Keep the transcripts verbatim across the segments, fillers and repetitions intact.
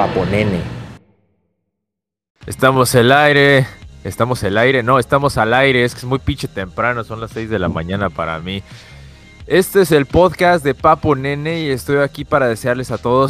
Papo Nene. Estamos al aire, estamos al aire, no, estamos al aire, es que es muy pinche temprano, son las seis de la mañana para mí. Este es el podcast de Papo Nene y estoy aquí para desearles a todos,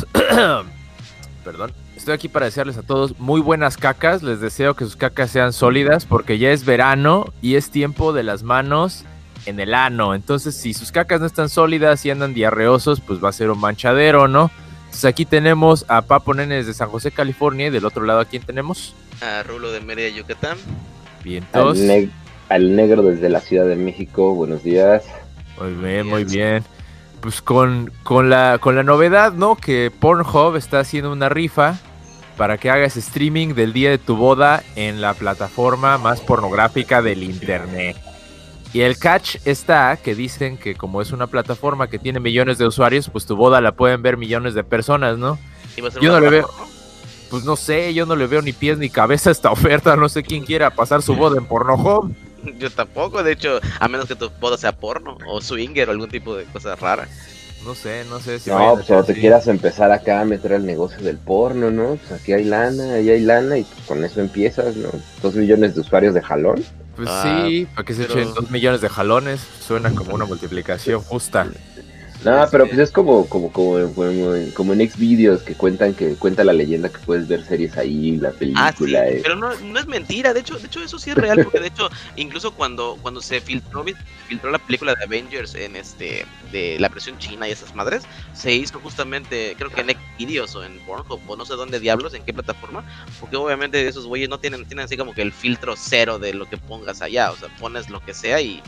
perdón, estoy aquí para desearles a todos muy buenas cacas, les deseo que sus cacas sean sólidas porque ya es verano y es tiempo de las manos en el ano, entonces si sus cacas no están sólidas y andan diarreosos, pues va a ser un manchadero, ¿no? Entonces aquí tenemos a Papo Nene desde San José, California, y del otro lado, ¿a quién tenemos? A Rulo de Mérida, Yucatán. Bien, todos. Al, ne- al negro desde la Ciudad de México, buenos días. Muy bien, muy bien. Pues con, con, la, con la novedad, ¿no? Que Pornhub está haciendo una rifa para que hagas streaming del día de tu boda en la plataforma más pornográfica del internet. Y el catch está que dicen que como es una plataforma que tiene millones de usuarios, pues tu boda la pueden ver millones de personas, ¿no? Yo no le veo, pues no sé, yo no le veo ni pies ni cabeza a esta oferta, no sé quién quiera pasar su boda en Pornhub. Yo tampoco, de hecho, a menos que tu boda sea porno o swinger o algún tipo de cosa rara. No sé, no sé si... No, pues o te quieras empezar acá a meter al negocio del porno, ¿no? Pues aquí hay lana, ahí hay lana y pues con eso empiezas, ¿no? Dos millones de usuarios de jalón. Pues ah, sí, para que se pero... echen dos millones de jalones, suena como una multiplicación justa. No, pero pues es como, como, como, como, como en Xvideos que cuentan que cuenta la leyenda que puedes ver series ahí, la película. Ah, sí, eh. pero no, no es mentira, de hecho, de hecho eso sí es real, porque de hecho, incluso cuando, cuando se filtró, filtró la película de Avengers en este, de la versión china y esas madres, se hizo justamente, creo que en Xvideos o en Pornhub, o no sé dónde diablos, en qué plataforma, porque obviamente esos güeyes no tienen, tienen así como que el filtro cero de lo que pongas allá, o sea, pones lo que sea y, y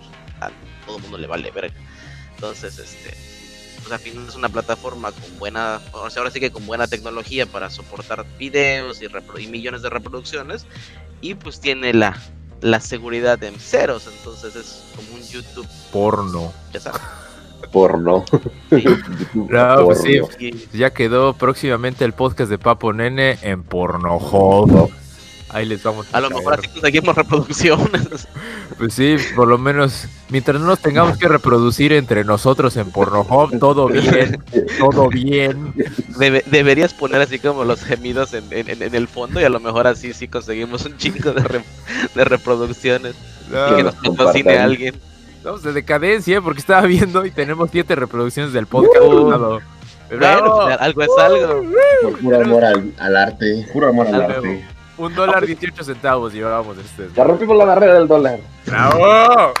a todo el mundo le vale verga. Entonces, este, pues al final es una plataforma con buena, o sea, ahora sí que con buena tecnología para soportar videos y, repro- y millones de reproducciones, y pues tiene la, la seguridad en ceros, entonces es como un YouTube Porno. ya sabes. Porno. Sí. No, pues sí, Y- ya quedó próximamente el podcast de Papo Nene en Pornhub. Ahí les vamos a a lo caer. mejor así conseguimos reproducciones. Pues sí, por lo menos, mientras no nos tengamos que reproducir entre nosotros en Pornhub, todo bien, todo bien. Debe- deberías poner así como los gemidos en, en, en el fondo y a lo mejor así sí conseguimos un chingo de, re- de reproducciones No, y que nos patrocine a alguien. Estamos de decadencia, ¿eh? Porque estaba viendo y tenemos siete reproducciones del podcast. Uh. Bravo. Bueno, pues, algo es algo. Por puro amor al, al arte, puro amor al Al arte. Un dólar dieciocho centavos llevábamos este. Ya rompimos la barrera del dólar. ¡Bravo!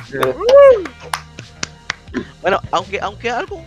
Bueno, aunque, aunque algo,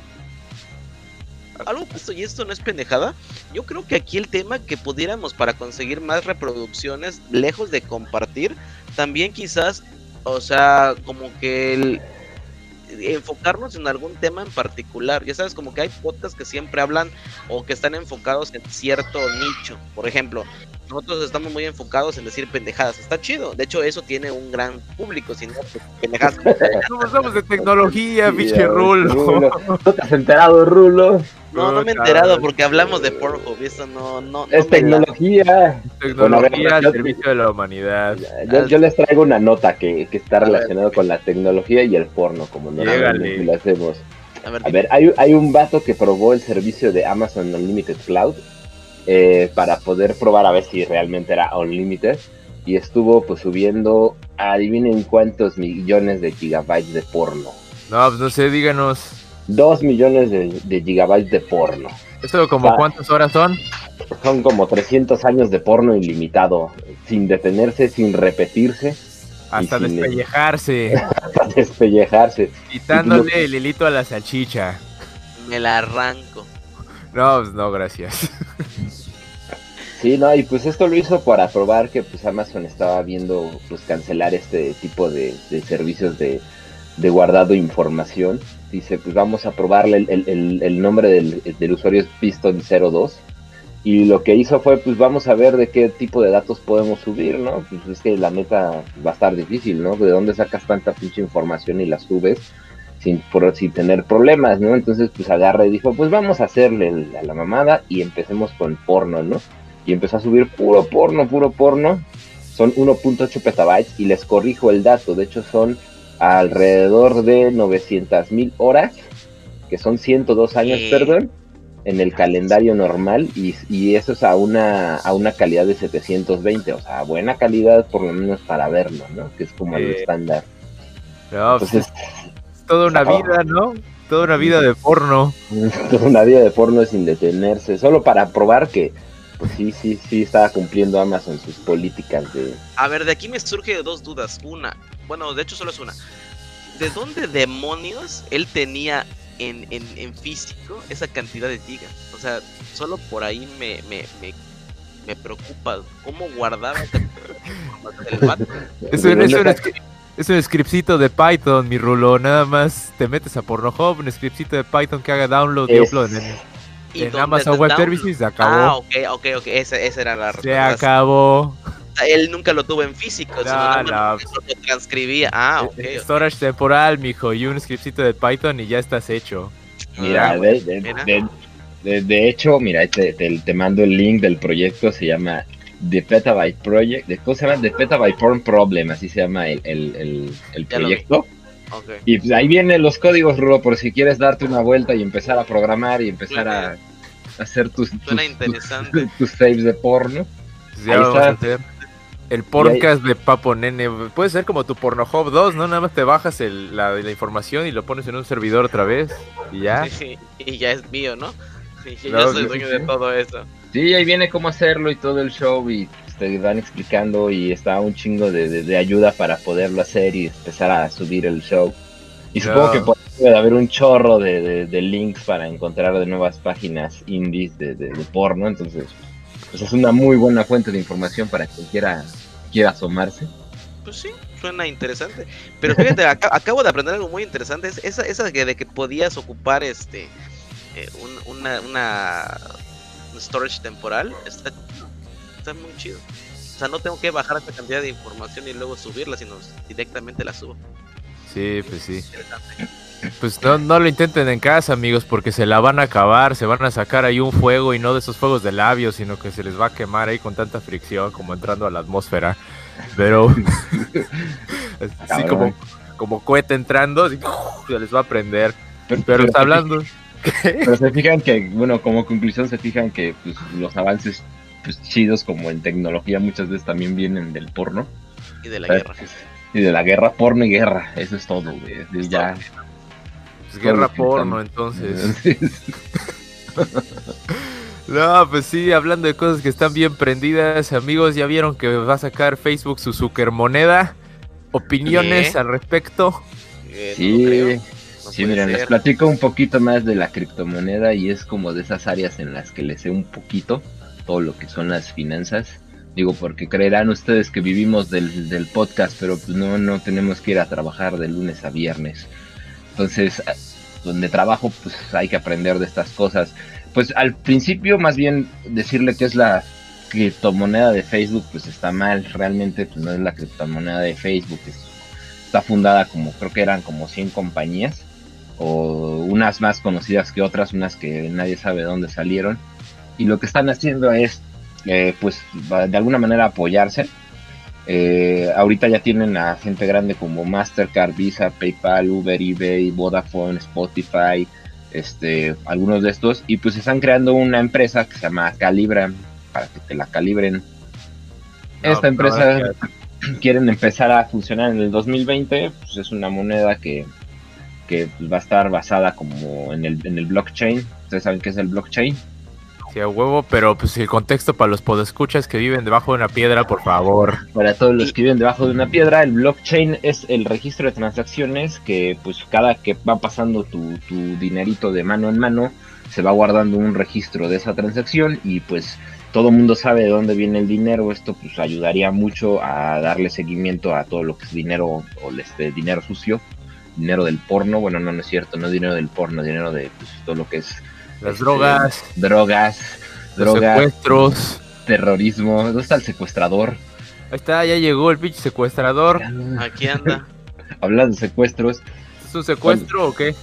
algo que esto y esto no es pendejada, yo creo que aquí el tema que pudiéramos para conseguir más reproducciones, lejos de compartir, también quizás, o sea, como que el enfocarnos en algún tema en particular. Ya sabes, como que hay podcasts que siempre hablan o que están enfocados en cierto nicho. Por ejemplo, nosotros estamos muy enfocados en decir pendejadas. Está chido. De hecho, eso tiene un gran público. Si no, pues, pendejadas. Somos, somos de tecnología, Sí, pinche ya, Rulo. Rulo. ¿No te has enterado, Rulo? No, no me he enterado porque hablamos de Pornhub y eso no, no, no Es me la- tecnología. Tecnología Bueno, a al ver, yo- servicio de la humanidad. Yo, yo les traigo una nota que, que está A ver. relacionada con la tecnología y el porno, como normalmente Llégale. lo hacemos. A ver, A ver, hay, hay un vato que probó el servicio de Amazon Unlimited Cloud eh, para poder probar a ver si realmente era Unlimited y estuvo pues subiendo, adivinen cuántos millones de gigabytes de porno. No, pues no sé, díganos. Dos millones de, de gigabytes de porno. ¿Esto como Va. cuántas horas son? Son como trescientos años de porno ilimitado, sin detenerse, sin repetirse, Hasta Y sin- despellejarse, hasta despellejarse. quitándole el hilito a la salchicha. me la arranco. No, pues no, gracias. Sí, no, y pues esto lo hizo para probar que pues Amazon estaba viendo pues cancelar este tipo de, de servicios de, de guardado de información. Dice, pues vamos a probarle el, el, el, el nombre del, del usuario es Piston cero dos. Y lo que hizo fue, pues vamos a ver de qué tipo de datos podemos subir, ¿no? Pues es que la neta va a estar difícil, ¿no? ¿De dónde sacas tanta pinche información y la subes sin, por, sin tener problemas, ¿no? Entonces, pues agarra y dijo, pues vamos a hacerle el, a la mamada y empecemos con porno, ¿no? Y empezó a subir puro porno, puro porno. Son uno punto ocho petabytes y les corrijo el dato. De hecho, son alrededor de novecientas mil horas, que son ciento dos años, Eh. perdón. en el calendario normal y, y eso es a una a una calidad de setecientos veinte, o sea, buena calidad por lo menos para verlo, ¿no? Que es como el Eh, estándar. No, pues Entonces, es, es toda una oh, vida, ¿no? Toda una vida de porno. una vida de porno sin detenerse, solo para probar que, pues sí, sí, sí estaba cumpliendo Amazon sus políticas de... A ver, de aquí me surge dos dudas. Una, bueno, de hecho solo es una. ¿De dónde demonios él tenía en, en, en físico esa cantidad de gigas? O sea, solo por ahí me, me, me, me preocupa. ¿Cómo guardaba esa el vato? Es un, es, un, es un scriptcito de Python, mi rulo. Nada más te metes a Pornhub, un scriptcito de Python que haga download y Es... upload en, ¿Y en dónde Amazon te Web download? Services. Se acabó. Ah, ok, ok, ok. Esa, esa era la Se respuesta. acabó. Él nunca lo tuvo en físico, No, sino nada no. más lo transcribía. Ah, ok. Eh, ok. Storage temporal, mijo, y un scriptcito de Python y ya estás hecho. Mira, Ah, de, de, mira. de, de, de hecho, mira, te, te, te mando el link del proyecto, se llama The Petabyte Project, de, ¿cómo se llama? The Petabyte Porn Problem, así se llama el, el, el, el Ya lo vi. proyecto. Okay. Y pues ahí vienen los códigos, Rulo, por si quieres darte una vuelta y empezar a programar y empezar Suena, a hacer tus, suena tus, interesante. tus, tus saves de porno. Pues ya Ahí vamos está. a hacer el podcast de Papo Nene. Puede ser como tu Pornhub dos, ¿no? Nada más te bajas el, la, la información y lo pones en un servidor otra vez y ya. Sí, y ya es mío, ¿no? Y yo Claro, soy sí, dueño sí. de todo eso. Sí, ahí viene cómo hacerlo y todo el show y pues, te van explicando y está un chingo de, de, de ayuda para poderlo hacer y empezar a subir el show. Y No. supongo que puede haber un chorro de, de, de links para encontrar de nuevas páginas indies de, de, de porno, entonces pues es una muy buena fuente de información para quien quiera, quiera asomarse. Pues sí, suena interesante. Pero fíjate, ac acabo de aprender algo muy interesante. Es esa, esa de, que, de que podías ocupar este eh, un, una, una un storage temporal. Está, está muy chido. O sea, no tengo que bajar esta cantidad de información y luego subirla, sino directamente la subo. Sí, pues sí. Pues no, no lo intenten en casa, amigos, porque se la van a acabar, se van a sacar ahí un fuego y no de esos fuegos de labios, sino que se les va a quemar ahí con tanta fricción como entrando a la atmósfera. Pero así como, como cohete entrando, así, se les va a prender. Pero, pero está hablando. Pero se fijan que, bueno, como conclusión se fijan que pues, los avances pues, chidos como en tecnología muchas veces también vienen del porno. Y de la ¿sabes? guerra. Y de la guerra, porno y guerra, eso es todo, güey. Ya. Pues guerra porno, entonces. No, pues sí, hablando de cosas que están bien prendidas, amigos, ya vieron que va a sacar Facebook su Zuckermoneda. ¿Opiniones ¿Qué? al respecto? Eh, Sí, no lo creo. No sí, puede miren, ser. les platico un poquito más de la criptomoneda y es como de esas áreas en las que les sé un poquito todo lo que son las finanzas. Digo, porque creerán ustedes que vivimos del, del podcast, pero pues no, no tenemos que ir a trabajar de lunes a viernes. Entonces, donde trabajo, pues hay que aprender de estas cosas. Pues al principio, más bien, decirle que es la criptomoneda de Facebook, pues está mal. Realmente, pues no es la criptomoneda de Facebook. Es, está fundada como, creo que eran como cien compañías, o unas más conocidas que otras, unas que nadie sabe de dónde salieron. Y lo que están haciendo es, eh, pues, de alguna manera apoyarse. Eh, ahorita ya tienen a gente grande como Mastercard, Visa, PayPal, Uber, eBay, Vodafone, Spotify, este, algunos de estos, y pues están creando una empresa que se llama Calibra, para que te la calibren. No, Esta empresa no, no, quieren empezar a funcionar en el dos mil veinte, pues es una moneda que, que va a estar basada como en el, en el blockchain. ¿Ustedes saben qué es el blockchain? Sí, a huevo, pero pues el contexto para los podescuchas que viven debajo de una piedra, por favor. Para todos los que viven debajo de una piedra, el blockchain es el registro de transacciones que pues cada que va pasando tu, tu dinerito de mano en mano, se va guardando un registro de esa transacción y pues todo el mundo sabe de dónde viene el dinero. Esto pues ayudaría mucho a darle seguimiento a todo lo que es dinero o este dinero sucio, dinero del porno. Bueno, no, no es cierto, no es dinero del porno, dinero de pues, todo lo que es las este, drogas, drogas, los drogas, secuestros, terrorismo. ¿Dónde está el secuestrador? Ahí está, ya llegó el pinche secuestrador. Aquí anda. Hablando de secuestros. ¿Es un secuestro bueno, o qué?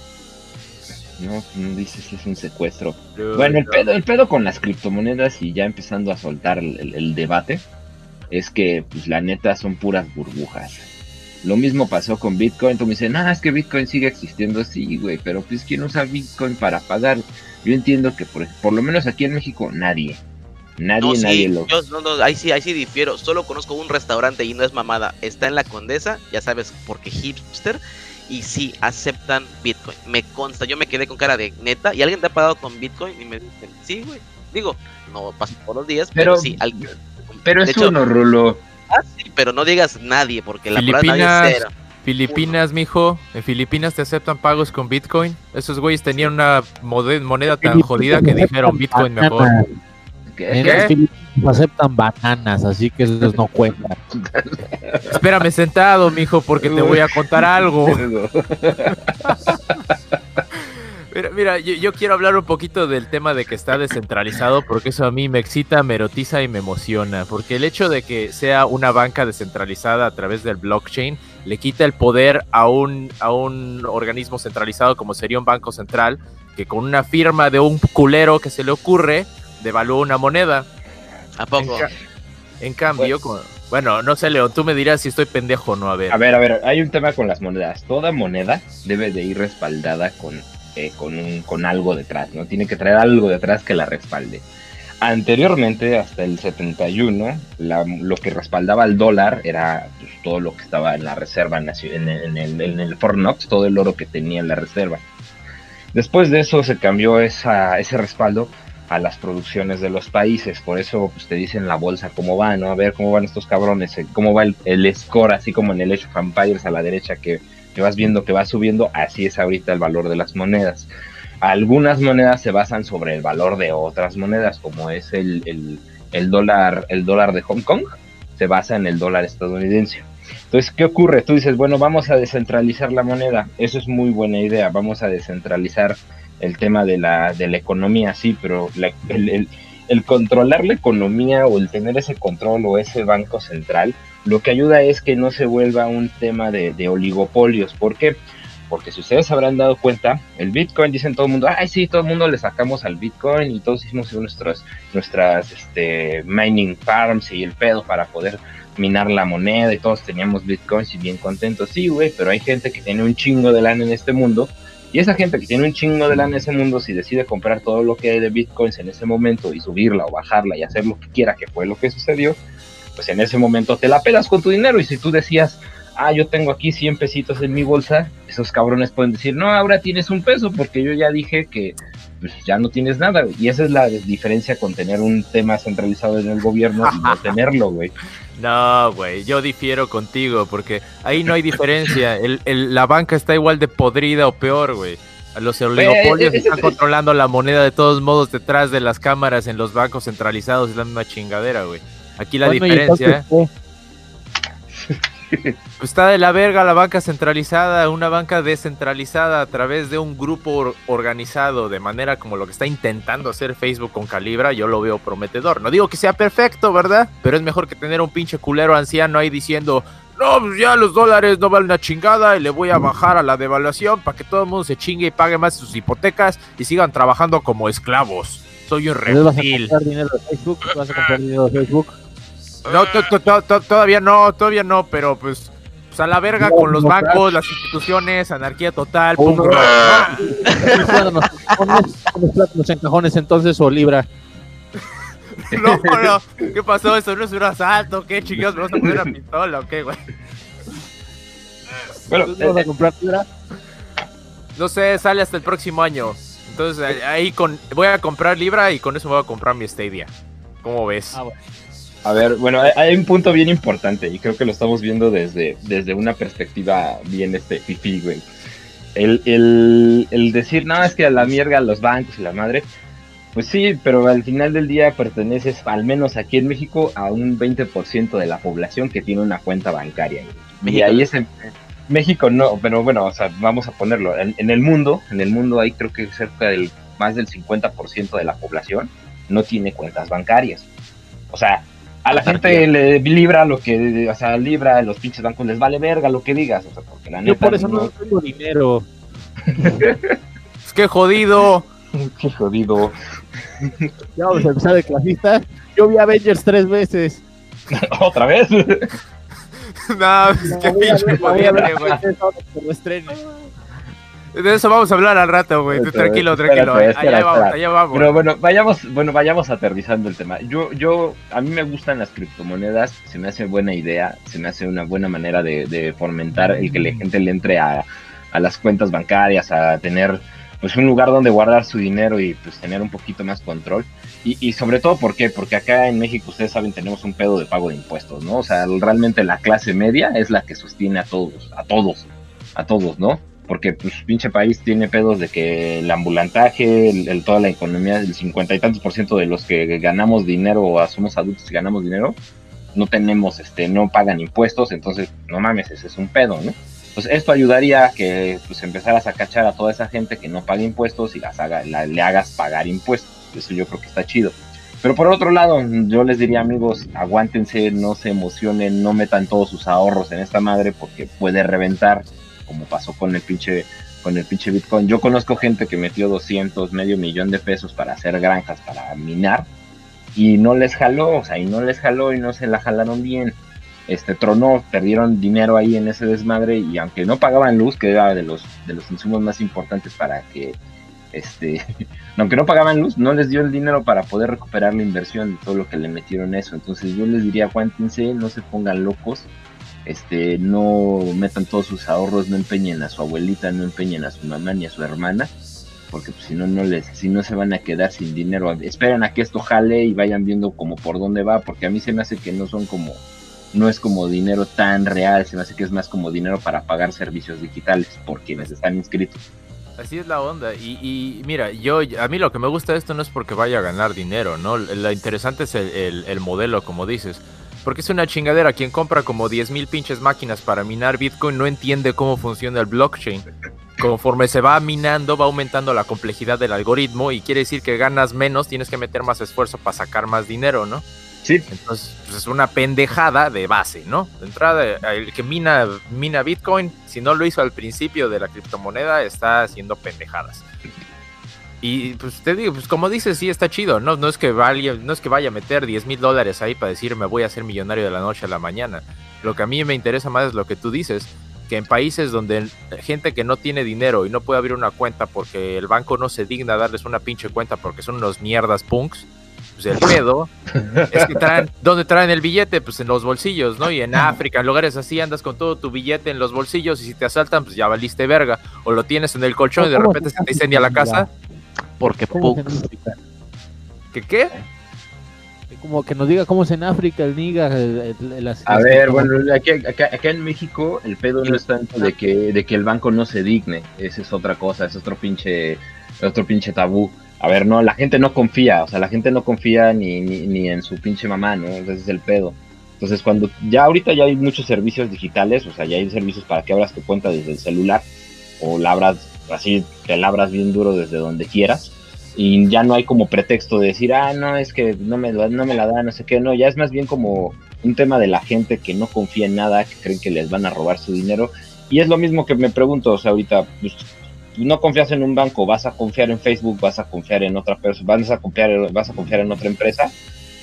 No, no dice si es un secuestro. Yo, bueno, el yo. pedo, el pedo con las criptomonedas y ya empezando a soltar el, el, el debate es que, pues, la neta son puras burbujas. Lo mismo pasó con Bitcoin. Tú me dices, no, es que Bitcoin sigue existiendo. Sí, güey, pero pues ¿quién usa Bitcoin para pagar? Yo entiendo que por, por lo menos aquí en México nadie. Nadie, No, sí, nadie lo... yo no, no, ahí sí, ahí sí difiero. Solo conozco un restaurante y no es mamada. Está en la Condesa, ya sabes, porque hipster. Y sí, aceptan Bitcoin. Me consta, yo me quedé con cara de neta. ¿Y alguien te ha pagado con Bitcoin? Y me dicen, sí, güey. Digo, no pasa por los días, pero, Pero, sí. Alguien, pero de es hecho, uno, Rulo. ah, sí, pero no digas nadie, porque la verdad nadie Filipinas, es cero. Filipinas, mijo. En Filipinas te aceptan pagos con Bitcoin. Esos güeyes tenían una mode- moneda tan jodida que dijeron Bitcoin mejor. ¿Qué? En ¿Qué? las Filipinas aceptan bananas, así que esos no cuentan. Espérame sentado, mijo, porque te voy a contar algo. Mira, mira yo, yo quiero hablar un poquito del tema de que está descentralizado, porque eso a mí me excita, me erotiza y me emociona. Porque el hecho de que sea una banca descentralizada a través del blockchain le quita el poder a un, a un organismo centralizado como sería un banco central, que con una firma de un culero que se le ocurre, devalúa una moneda. ¿A poco? En, ca en cambio, pues, con, bueno, no sé, León, tú me dirás si estoy pendejo o no, a ver. A ver, a ver, hay un tema con las monedas. Toda moneda debe de ir respaldada con, eh, con, un, con algo detrás, ¿no? Tiene que traer algo detrás que la respalde. Anteriormente, hasta el setenta y uno, la, lo que respaldaba al dólar era pues, todo lo que estaba en la reserva, en, en, en, el, en el Fort Knox, todo el oro que tenía en la reserva. Después de eso se cambió esa, ese respaldo a las producciones de los países, por eso pues, te dicen la bolsa cómo va, ¿no? A ver cómo van estos cabrones, cómo va el, el score, así como en el Age of Empires a la derecha que, que vas viendo que va subiendo, así es ahorita el valor de las monedas. Algunas monedas se basan sobre el valor de otras monedas, como es el, el, el dólar, el dólar de Hong Kong, se basa en el dólar estadounidense. Entonces, ¿qué ocurre? Tú dices, bueno, vamos a descentralizar la moneda, eso es muy buena idea, vamos a descentralizar el tema de la, de la economía, sí, pero la, el, el, el controlar la economía o el tener ese control o ese banco central, lo que ayuda es que no se vuelva un tema de, de oligopolios. ¿Por qué? Porque si ustedes habrán dado cuenta, el Bitcoin, dicen todo el mundo, ay sí, todo el mundo le sacamos al Bitcoin y todos hicimos nuestras, nuestras este, mining farms y el pedo para poder minar la moneda y todos teníamos Bitcoins y bien contentos. Sí, güey, pero hay gente que tiene un chingo de lana en este mundo. Y esa gente que tiene un chingo de lana en ese mundo, si decide comprar todo lo que hay de Bitcoins en ese momento y subirla o bajarla y hacer lo que quiera, que fue lo que sucedió, pues en ese momento te la pelas con tu dinero. Y si tú decías, ah, yo tengo aquí cien pesitos en mi bolsa, esos cabrones pueden decir, no, ahora tienes un peso porque yo ya dije que pues, ya no tienes nada. Y esa es la diferencia con tener un tema centralizado en el gobierno y no tenerlo, güey. No, güey, yo difiero contigo porque ahí no hay diferencia. El, el, la banca está igual de podrida o peor, güey. Los oligopolios eh, están es, controlando la moneda de todos modos detrás de las cámaras en los bancos centralizados. Es la misma chingadera, güey. Aquí la bueno, diferencia... Pues está de la verga la banca centralizada, una banca descentralizada a través de un grupo or organizado, de manera como lo que está intentando hacer Facebook con Calibra. Yo lo veo prometedor. No digo que sea perfecto, ¿verdad? Pero es mejor que tener un pinche culero anciano ahí diciendo, no, pues ya los dólares no valen una chingada y le voy a bajar a la devaluación para que todo el mundo se chingue y pague más sus hipotecas y sigan trabajando como esclavos. Soy un reptil. ¿Vas a comprar dinero de Facebook? ¿Vas a comprar dinero de Facebook? No, todavía no, todavía no, pero pues, pues a la verga no, con los no, bancos, claro. Las instituciones, anarquía total, pum, no, no. Los encajones entonces o libra. No, no, ¿qué pasó? Eso no es un asalto, ¿qué chingados? ¿Me vas a poner una pistola o qué, güey? Bueno, ¿tú vas a comprar libra? No sé, sale hasta el próximo año. Entonces ahí con voy a comprar libra y con eso me voy a comprar mi Stadia. ¿Cómo ves? Ah, bueno. A ver, bueno, hay un punto bien importante y creo que lo estamos viendo desde, desde una perspectiva bien este fifí, güey. El, el, el decir, no, es que a la mierda los bancos y la madre, pues sí, pero al final del día perteneces, al menos aquí en México, a un veinte por ciento de la población que tiene una cuenta bancaria. Güey. Y ahí es en México no, pero bueno, o sea, vamos a ponerlo, en, en el mundo, en el mundo hay creo que cerca del, más del cincuenta por ciento de la población no tiene cuentas bancarias. O sea, a la gente le libra lo que, o sea, libra a los pinches bancos, les vale verga lo que digas, o sea, porque la neta. Yo por eso no, no tengo dinero. Es que jodido. Qué jodido. Ya vamos a empezar de clasista. Yo vi Avengers tres veces. ¿Otra vez? No, es que pinche jodiente, güey. De eso vamos a hablar al rato, güey. Pero, Tranquilo, espera, tranquilo. espera, espera, allá vamos, espera. allá vamos. Pero bueno, vayamos, bueno, vayamos aterrizando el tema. Yo, yo, a mí me gustan las criptomonedas, se me hace buena idea, se me hace una buena manera de, de fomentar el que la gente le entre a, a las cuentas bancarias, a tener pues un lugar donde guardar su dinero y pues tener un poquito más control. Y, y sobre todo, ¿por qué? Porque acá en México, ustedes saben, tenemos un pedo de pago de impuestos, ¿no? O sea, realmente la clase media es la que sostiene a todos, a todos, a todos, ¿no? Porque pues pinche país tiene pedos de que el ambulantaje, el, el, toda la economía, el cincuenta y tantos por ciento de los que ganamos dinero o somos adultos y ganamos dinero, no tenemos, este, no pagan impuestos, entonces no mames, ese es un pedo, ¿no? Pues esto ayudaría a que pues empezaras a cachar a toda esa gente que no paga impuestos y las haga, la, le hagas pagar impuestos. Eso yo creo que está chido. Pero por otro lado, yo les diría, amigos, aguántense, no se emocionen, no metan todos sus ahorros en esta madre porque puede reventar, como pasó con el pinche con el pinche Bitcoin. Yo conozco gente que metió doscientos, medio millón de pesos para hacer granjas, para minar, y no les jaló, o sea, y no les jaló y no se la jalaron bien. Este tronó, perdieron dinero ahí en ese desmadre, y aunque no pagaban luz, que era de los de los insumos más importantes para que este aunque no pagaban luz, no les dio el dinero para poder recuperar la inversión de todo lo que le metieron eso. Entonces yo les diría, aguántense, no se pongan locos, este no metan todos sus ahorros, no empeñen a su abuelita, no empeñen a su mamá ni a su hermana, porque pues, si no no les si no se van a quedar sin dinero. Esperen a que esto jale y vayan viendo como por dónde va, porque a mí se me hace que no son como no es como dinero tan real, se me hace que es más como dinero para pagar servicios digitales por quienes están inscritos. Así es la onda, y, y mira, yo a mí lo que me gusta de esto no es porque vaya a ganar dinero, ¿no? Lo interesante es el, el, el modelo, como dices, porque es una chingadera. Quien compra como diez mil pinches máquinas para minar Bitcoin no entiende cómo funciona el blockchain. Conforme se va minando, va aumentando la complejidad del algoritmo, y quiere decir que ganas menos, tienes que meter más esfuerzo para sacar más dinero, ¿no? Sí. Entonces, pues es una pendejada de base, ¿no? De entrada, el que mina, mina Bitcoin, si no lo hizo al principio de la criptomoneda, está haciendo pendejadas. Y pues te digo, pues como dices, sí está chido, ¿no? No es que vaya, no es que vaya a meter diez mil dólares ahí para decir me voy a hacer millonario de la noche a la mañana. Lo que a mí me interesa más es lo que tú dices, que en países donde gente que no tiene dinero y no puede abrir una cuenta porque el banco no se digna a darles una pinche cuenta porque son unos mierdas punks, pues el pedo es que traen, ¿dónde traen el billete? Pues en los bolsillos, ¿no? Y en África, en lugares así, andas con todo tu billete en los bolsillos, y si te asaltan, pues ya valiste verga, o lo tienes en el colchón y de repente se te incendia la casa. Porque punks. ¿Qué qué? Como que nos diga cómo es en África el niga. El, el, el, las, a las ver, como... bueno, aquí, acá, acá en México el pedo no es tanto de que, de que el banco no se digne, esa es otra cosa, es otro pinche, otro pinche tabú. A ver, no, la gente no confía, o sea, la gente no confía ni, ni, ni en su pinche mamá, ¿no? Ese es el pedo. Entonces, cuando ya ahorita ya hay muchos servicios digitales, o sea, ya hay servicios para que abras tu cuenta desde el celular, o la abras así, te la abras bien duro desde donde quieras, y ya no hay como pretexto de decir, ah, no, es que no me, no me la da, no sé qué, no, ya es más bien como un tema de la gente que no confía en nada, que creen que les van a robar su dinero, y es lo mismo que me pregunto, o sea, ahorita, pues, no confías en un banco, vas a confiar en Facebook, vas a confiar en otra persona, vas a confiar, vas a confiar en otra empresa.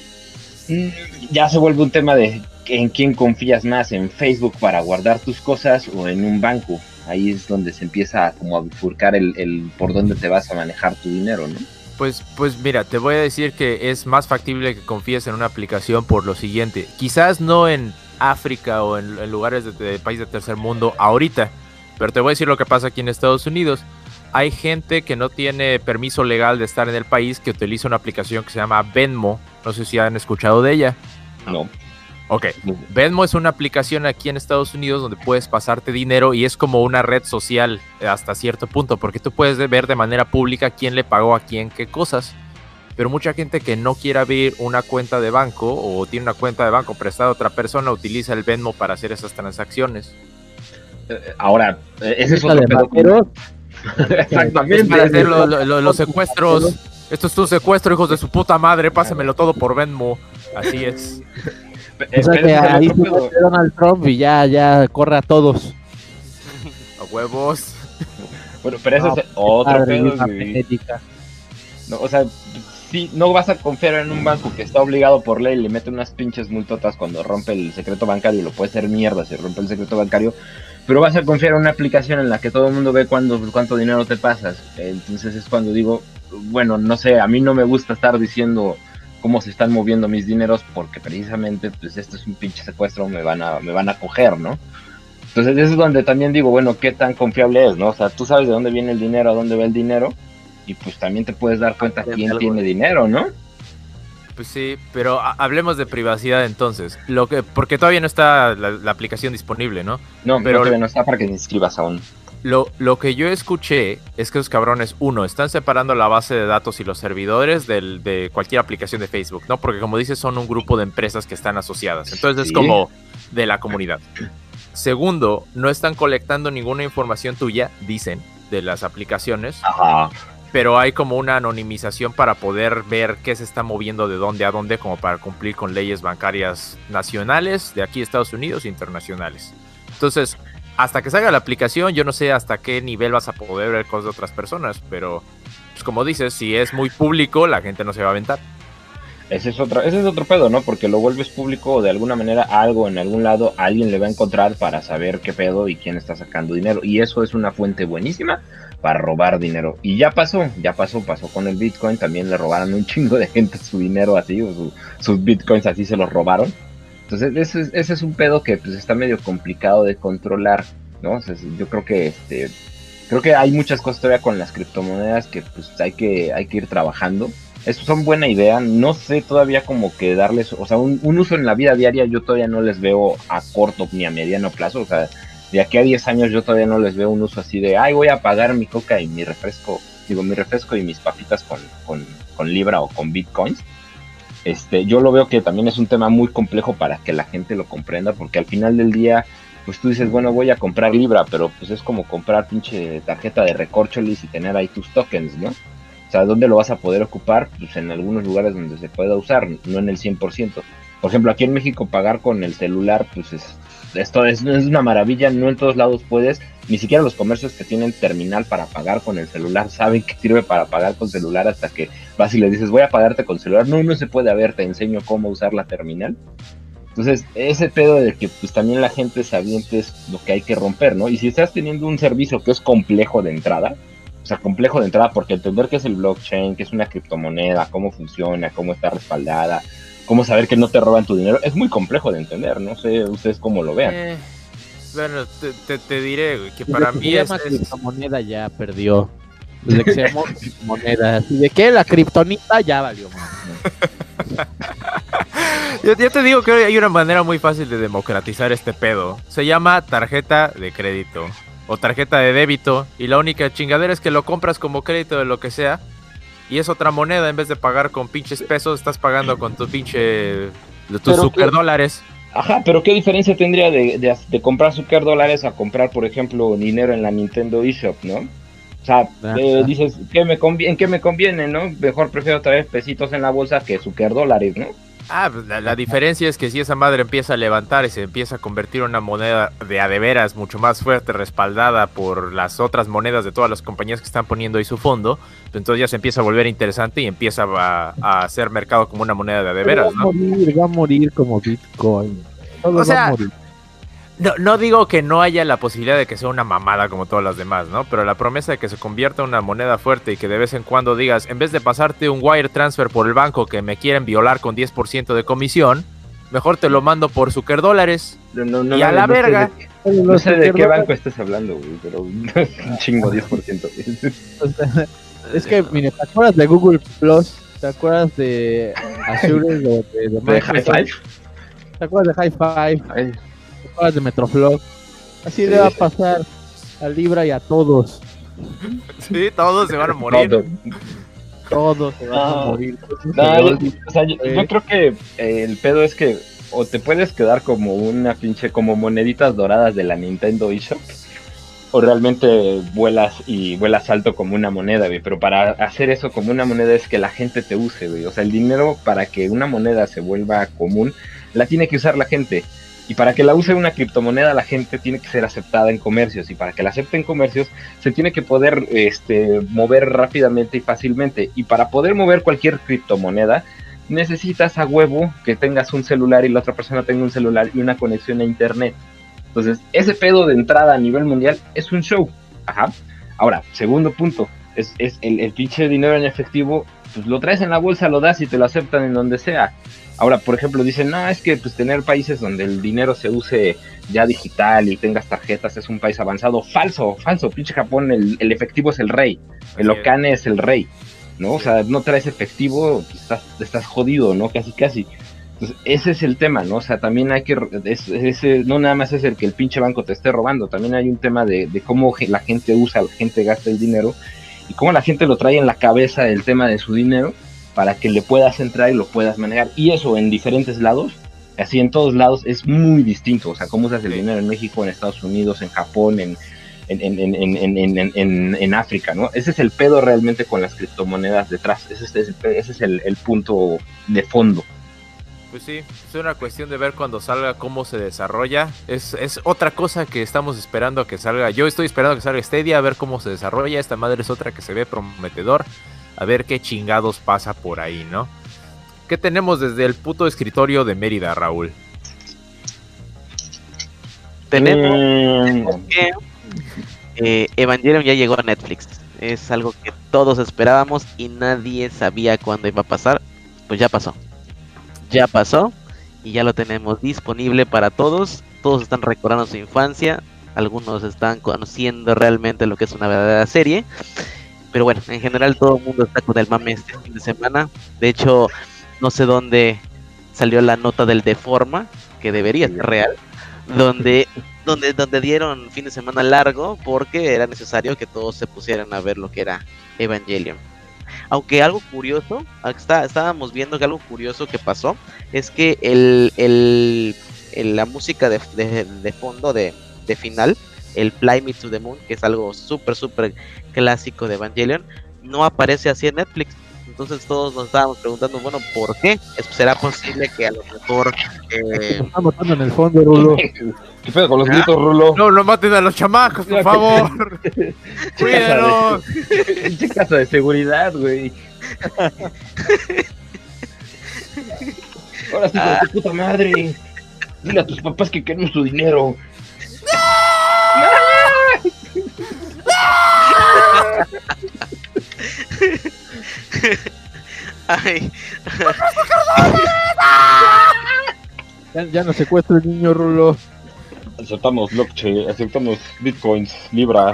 Ya se vuelve un tema de en quién confías más, en Facebook para guardar tus cosas o en un banco. Ahí es donde se empieza como a bifurcar el, el por dónde te vas a manejar tu dinero, ¿no? Pues, pues mira, te voy a decir que es más factible que confíes en una aplicación por lo siguiente. Quizás no en África o en, en lugares de, de país de tercer mundo ahorita, pero te voy a decir lo que pasa aquí en Estados Unidos. Hay gente que no tiene permiso legal de estar en el país que utiliza una aplicación que se llama Venmo. No sé si han escuchado de ella. No. Ok. Venmo es una aplicación aquí en Estados Unidos donde puedes pasarte dinero, y es como una red social hasta cierto punto, porque tú puedes ver de manera pública quién le pagó a quién qué cosas. Pero mucha gente que no quiere abrir una cuenta de banco o tiene una cuenta de banco prestada a otra persona utiliza el Venmo para hacer esas transacciones. Ahora, ese es otro pedo. Exactamente. Es para hacer lo, lo, los secuestros. Esto es un secuestro, hijos de su puta madre. Pásamelo todo por Venmo. Así es. O sea que ahí se mete Donald Trump y ya, ya corre a todos. A huevos. Bueno, pero eso no, es otro pedo. No, o sea, sí, no vas a confiar en un banco que está obligado por ley, le mete unas pinches multotas cuando rompe el secreto bancario, lo puede hacer mierda si rompe el secreto bancario, pero vas a confiar en una aplicación en la que todo el mundo ve cuándo, cuánto dinero te pasas. Entonces es cuando digo, bueno, no sé, a mí no me gusta estar diciendo cómo se están moviendo mis dineros porque precisamente pues esto es un pinche secuestro, me van a me van a coger, ¿no? Entonces eso es donde también digo, bueno, qué tan confiable es, ¿no? O sea, tú sabes de dónde viene el dinero, a dónde va el dinero, y pues también te puedes dar cuenta quién tiene dinero, ¿no? Pues sí, pero ha- hablemos de privacidad entonces. Lo que, porque todavía no está la, la aplicación disponible, ¿no? No, Pero- pero no está para que te inscribas aún. Lo, lo que yo escuché es que los cabrones, uno, están separando la base de datos y los servidores del, de cualquier aplicación de Facebook, ¿no? Porque como dices, son un grupo de empresas que están asociadas. Entonces Sí. es como de la comunidad. Segundo, no están colectando ninguna información tuya, dicen, de las aplicaciones, Ajá. pero hay como una anonimización para poder ver qué se está moviendo de dónde a dónde, como para cumplir con leyes bancarias nacionales de aquí Estados Unidos e internacionales. Entonces, hasta que salga la aplicación, yo no sé hasta qué nivel vas a poder ver cosas de otras personas, pero pues como dices, si es muy público, la gente no se va a aventar. Ese es otro, ese es otro pedo, ¿no? Porque lo vuelves público o de alguna manera algo en algún lado, alguien le va a encontrar para saber qué pedo y quién está sacando dinero. Y eso es una fuente buenísima para robar dinero. Y ya pasó, ya pasó, pasó con el Bitcoin, también le robaron un chingo de gente su dinero así, o su, sus Bitcoins así se los robaron. Entonces ese es, ese es un pedo que pues está medio complicado de controlar, ¿no? O sea, yo creo que este, creo que hay muchas cosas todavía con las criptomonedas que pues hay que, hay que ir trabajando. Eso son buena idea, no sé todavía como que darles, o sea, un, un uso en la vida diaria yo todavía no les veo a corto ni a mediano plazo, o sea, de aquí a diez años yo todavía no les veo un uso así de, ay, voy a pagar mi coca y mi refresco, digo, mi refresco y mis papitas con, con, con Libra o con Bitcoins. Este, yo lo veo que también es un tema muy complejo para que la gente lo comprenda, porque al final del día, pues tú dices, bueno, voy a comprar Libra, pero pues es como comprar pinche tarjeta de recorcholis y tener ahí tus tokens, ¿no? O sea, ¿dónde lo vas a poder ocupar? Pues en algunos lugares donde se pueda usar, no en el cien por ciento. Por ejemplo, aquí en México pagar con el celular, pues es, esto es, es una maravilla, no en todos lados puedes, ni siquiera los comercios que tienen terminal para pagar con el celular saben que sirve para pagar con celular hasta que vas y le dices, voy a pagarte con celular. No, no se puede, a ver, te enseño cómo usar la terminal. Entonces, ese pedo de que pues también la gente se aviente es lo que hay que romper, ¿no? Y si estás teniendo un servicio que es complejo de entrada, o sea, complejo de entrada, porque entender qué es el blockchain, qué es una criptomoneda, cómo funciona, cómo está respaldada, cómo saber que no te roban tu dinero, es muy complejo de entender, no sé ustedes cómo lo vean. Eh, bueno, te, te, te diré güey, que Desde para que mí se es, llama es- criptomoneda ya perdió. Desde que se llamó moneda. ¿Y de qué? La kriptonita ya valió. Man. Yo, yo te digo que hay una manera muy fácil de democratizar este pedo. Se llama tarjeta de crédito o tarjeta de débito y la única chingadera es que lo compras como crédito de lo que sea y es otra moneda en vez de pagar con pinches pesos, estás pagando con tu pinche de tus Pero super qué- dólares. Ajá, pero ¿qué diferencia tendría de, de, de comprar super dólares a comprar, por ejemplo, dinero en la Nintendo eShop, ¿no? O sea, eh, dices, ¿qué me conviene, ¿en qué me conviene, no? Mejor prefiero traer pesitos en la bolsa que super dólares, ¿no? Ah, pues la, la diferencia es que si esa madre empieza a levantar y se empieza a convertir en una moneda de a de veras mucho más fuerte, respaldada por las otras monedas de todas las compañías que están poniendo ahí su fondo, pues entonces ya se empieza a volver interesante y empieza a, a hacer mercado como una moneda de a de veras, va a ¿no? morir, va a morir como Bitcoin. Todo O sea, va a morir. No, no digo que no haya la posibilidad de que sea una mamada como todas las demás, ¿no? Pero la promesa de que se convierta en una moneda fuerte y que de vez en cuando digas, en vez de pasarte un wire transfer por el banco que me quieren violar con diez por ciento de comisión, mejor te lo mando por Zucker dólares. No, no, no, Y a no, la no sé verga. de qué- No sé de qué banco estés hablando, güey, pero un chingo, diez por ciento. Es que, mire, ¿te acuerdas de Google Plus? ¿Te acuerdas de Azure? De, de, de ¿De Microsoft? High Five? ¿Te acuerdas de High Five? Ay, ¿Te acuerdas de Metroflog? Así Sí, le va a sí. pasar a Libra y a todos. Sí, todos se van a morir. todo. Todos se van a No. morir. No, yo, o sea, yo, Eh. yo creo que eh, el pedo es que o te puedes quedar como una pinche, como moneditas doradas de la Nintendo eShop, o realmente vuelas y vuelas alto como una moneda, güey. Pero para hacer eso como una moneda es que la gente te use, güey. O sea, el dinero para que una moneda se vuelva común, la tiene que usar la gente. Y para que la use una criptomoneda, la gente tiene que ser aceptada en comercios. Y para que la acepte en comercios, se tiene que poder este, mover rápidamente y fácilmente. Y para poder mover cualquier criptomoneda, necesitas a huevo que tengas un celular y la otra persona tenga un celular y una conexión a internet. Entonces, ese pedo de entrada a nivel mundial es un show. Ajá. Ahora, segundo punto, es, es el, el pinche dinero en efectivo, pues lo traes en la bolsa, lo das y te lo aceptan en donde sea. Ahora, por ejemplo, dicen, no, es que pues tener países donde el dinero se use ya digital y tengas tarjetas es un país avanzado. Falso, falso, pinche Japón, el, el efectivo es el rey, el okane es el rey, ¿no? O sea, no traes efectivo, pues estás, estás jodido, ¿no? Casi, casi. Entonces, ese es el tema, ¿no? O sea, también hay que, es, ese, no nada más es el que el pinche banco te esté robando, también hay un tema de, de cómo la gente usa, la gente gasta el dinero y cómo la gente lo trae en la cabeza el tema de su dinero para que le puedas entrar y lo puedas manejar. Y eso en diferentes lados, así en todos lados, es muy distinto. O sea, cómo usas el sí. dinero en México, en Estados Unidos, en Japón, en, en, en, en, en, en, en, en, en África, ¿no? Ese es el pedo realmente con las criptomonedas detrás. Ese es, ese es el, el punto de fondo. Pues sí, es una cuestión de ver cuando salga cómo se desarrolla. Es, es otra cosa que estamos esperando a que salga. Yo estoy esperando a que salga Stadia, a ver cómo se desarrolla. Esta madre es otra que se ve prometedor. A ver qué chingados pasa por ahí, ¿no? ¿Qué tenemos desde el puto escritorio de Mérida, Raúl? Tenemos mm. que eh, Evangelion ya llegó a Netflix. Es algo que todos esperábamos y nadie sabía cuándo iba a pasar. Pues ya pasó. Ya pasó y ya lo tenemos disponible para todos. Todos están recordando su infancia. Algunos están conociendo realmente lo que es una verdadera serie. Pero bueno, en general todo el mundo está con el mame este fin de semana. De hecho, no sé dónde salió la nota del Deforma, que debería ser real, donde, donde, donde dieron fin de semana largo porque era necesario que todos se pusieran a ver lo que era Evangelion. Aunque algo curioso, está, estábamos viendo que algo curioso que pasó es que el, el, el la música de, de, de fondo de, de final, el Fly Me to the Moon, que es algo súper, súper clásico de Evangelion, no aparece así en Netflix. Entonces todos nos estábamos preguntando, bueno, ¿por qué? ¿Será posible que a lo mejor... Eh... Está matando en el fondo, Rulo. ¿Qué pedo con los gritos, Rulo? No, no maten a los chamacos, por favor. Cuídalos. Pinche casa de seguridad, güey. Ahora sí, con tu puta madre. Dile a tus papás que queremos su dinero. Ay. Ya, ya no secuestra el niño, Rulo. Aceptamos blockchain, aceptamos bitcoins, libra.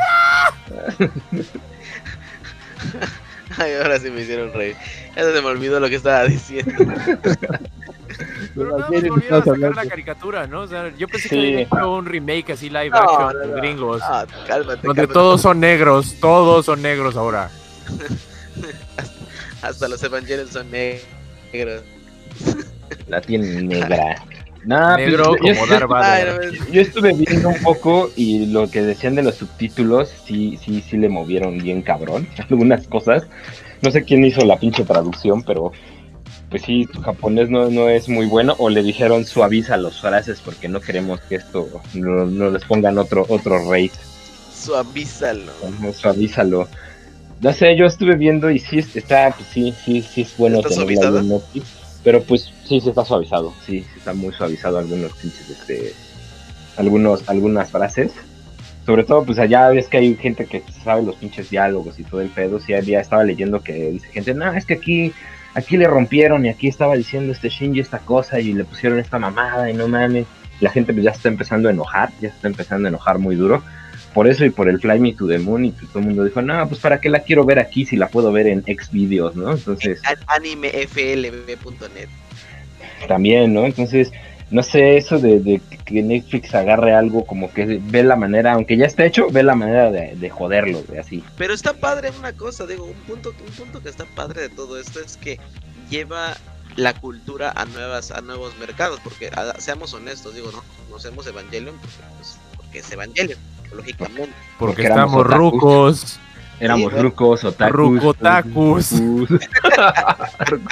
Ay, ahora sí me hicieron reír. Ya se me olvidó lo que estaba diciendo. Pero nada más volvieron a sacar la caricatura, ¿no? O sea, yo pensé sí. que había hecho un remake así live no, action no, no. gringos. Ah, cálmate, donde cálmate. Todos son negros, todos son negros ahora. hasta, hasta los Evangelions son negros. La tienen negra. Nah, negro pues, como yo, Darth Vader. Yo estuve viendo un poco y lo que decían de los subtítulos sí, sí, sí le movieron bien cabrón algunas cosas. No sé quién hizo la pinche traducción, pero pues sí, tu japonés no, no es muy bueno, o le dijeron suaviza los frases porque no queremos que esto no, no les pongan otro otro rate. Suavízalo. No, suavízalo. No sé, yo estuve viendo y sí está, pues sí, sí, sí es bueno tenerlo en Netflix, pero pues sí, sí está suavizado, sí, sí está muy suavizado algunos pinches, este, algunos, algunas frases. Sobre todo, pues allá ves que hay gente que sabe los pinches diálogos y todo el pedo. Sí, había, estaba leyendo que dice gente, no, es que aquí aquí le rompieron y aquí estaba diciendo este Shinji esta cosa y le pusieron esta mamada y no mames. La gente pues ya está empezando a enojar, ya está empezando a enojar muy duro. Por eso y por el Fly Me to the Moon y pues todo el mundo dijo, no, pues para qué la quiero ver aquí si la puedo ver en Xvideos, ¿no? Entonces... anime f l b punto net. También, ¿no? Entonces... No sé, eso de, de que Netflix agarre algo como que ve la manera, aunque ya está hecho, ve la manera de, de joderlo, de así. Pero está padre una cosa, digo, un punto, un punto que está padre de todo esto es que lleva la cultura a nuevas, a nuevos mercados, porque a, seamos honestos, digo, no conocemos Evangelion porque, pues, porque es Evangelion, lógicamente. Porque, porque estamos rucos. Éramos sí, rucos, otakus. Rucotakus.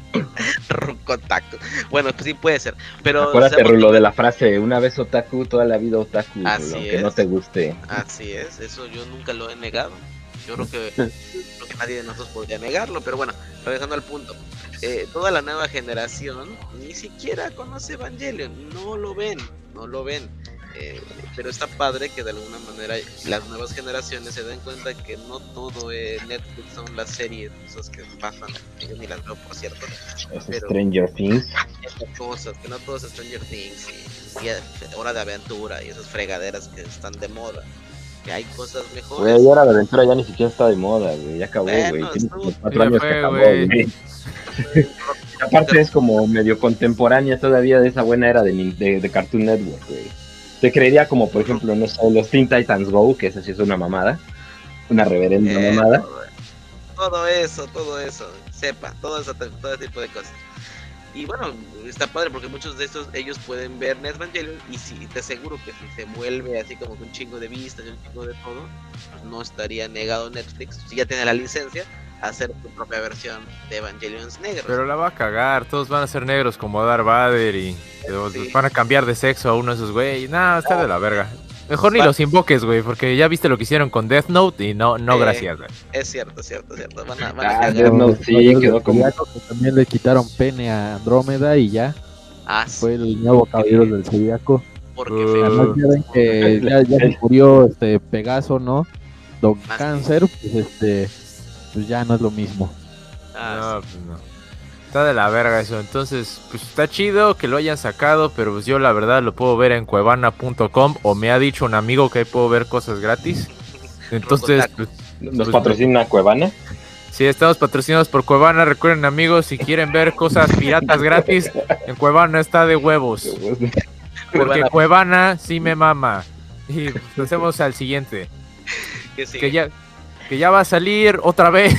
Ruco otaku. Bueno, pues sí puede ser. Pero Acuérdate, seamos- Rulo, de la frase, una vez otaku, toda la vida otaku, Así Rulo, aunque es. no te guste. Así es, eso yo nunca lo he negado. Yo creo que, creo que nadie de nosotros podría negarlo, pero bueno, regresando al punto. Eh, toda la nueva generación ni siquiera conoce Evangelion, no lo ven, no lo ven. Eh, pero está padre que de alguna manera las nuevas generaciones se den cuenta que no todo en Netflix son las series, cosas que pasan, que yo ni las veo por cierto, Es Pero- Stranger Things. esas cosas, que no todo es Stranger Things y, y Hora de Aventura y esas fregaderas que están de moda, que hay cosas mejores. Güey, Hora de Aventura ya ni siquiera está de moda, güey. Ya acabó, Bueno, güey. Tiene estuvo- como cuatro Ya años fue, que acabó, güey. güey. Aparte es como medio contemporánea todavía de esa buena era de, Nin- de, de Cartoon Network, güey. Te creería como, por ejemplo, no sé, los Teen Titans Go, que esa sí es una mamada. Una reverenda Eh, mamada. todo, todo eso, todo eso, sepa, todo, eso, todo ese tipo de cosas. Y bueno, está padre porque muchos de estos ellos pueden ver Net Evangelion y si te aseguro que si se vuelve así como que un chingo de vistas y un chingo de todo, pues no estaría negado Netflix, si ya tiene la licencia, a hacer su propia versión de Evangelions negros. Pero la va a cagar, todos van a ser negros como Darth Vader y los- Sí. van a cambiar de sexo a uno de esos güey. Nah, está de la verga. Mejor ni Va- los invoques, güey, porque ya viste lo que hicieron con Death Note y no, no Eh, gracias, güey. Es cierto, cierto, cierto. Van a, van a Ah, cagar. Death Note sí, Caballeros quedó del como... Zodiaco, que también le quitaron pene a Andrómeda y ya Ah, sí, fue el nuevo Caballero del Zodiaco. porque Uh, feliz. Además ya ven que ya, ya se murió este Pegaso, ¿no? Don Ah, sí. Cáncer, pues este pues ya no es lo mismo. Ah, No, pues no. Está de la verga eso. Entonces, pues está chido que lo hayan sacado, pero pues yo la verdad lo puedo ver en cuevana punto com o me ha dicho un amigo que ahí puedo ver cosas gratis. Entonces, Rocotaco. pues, ¿Nos pues, patrocina Cuevana? sí, estamos patrocinados por Cuevana. Recuerden, amigos, si quieren ver cosas piratas gratis, en Cuevana está de huevos. Porque Cuevana. Cuevana sí me mama. Y pasemos al siguiente. que sigue. Que ya, que ya va a salir otra vez.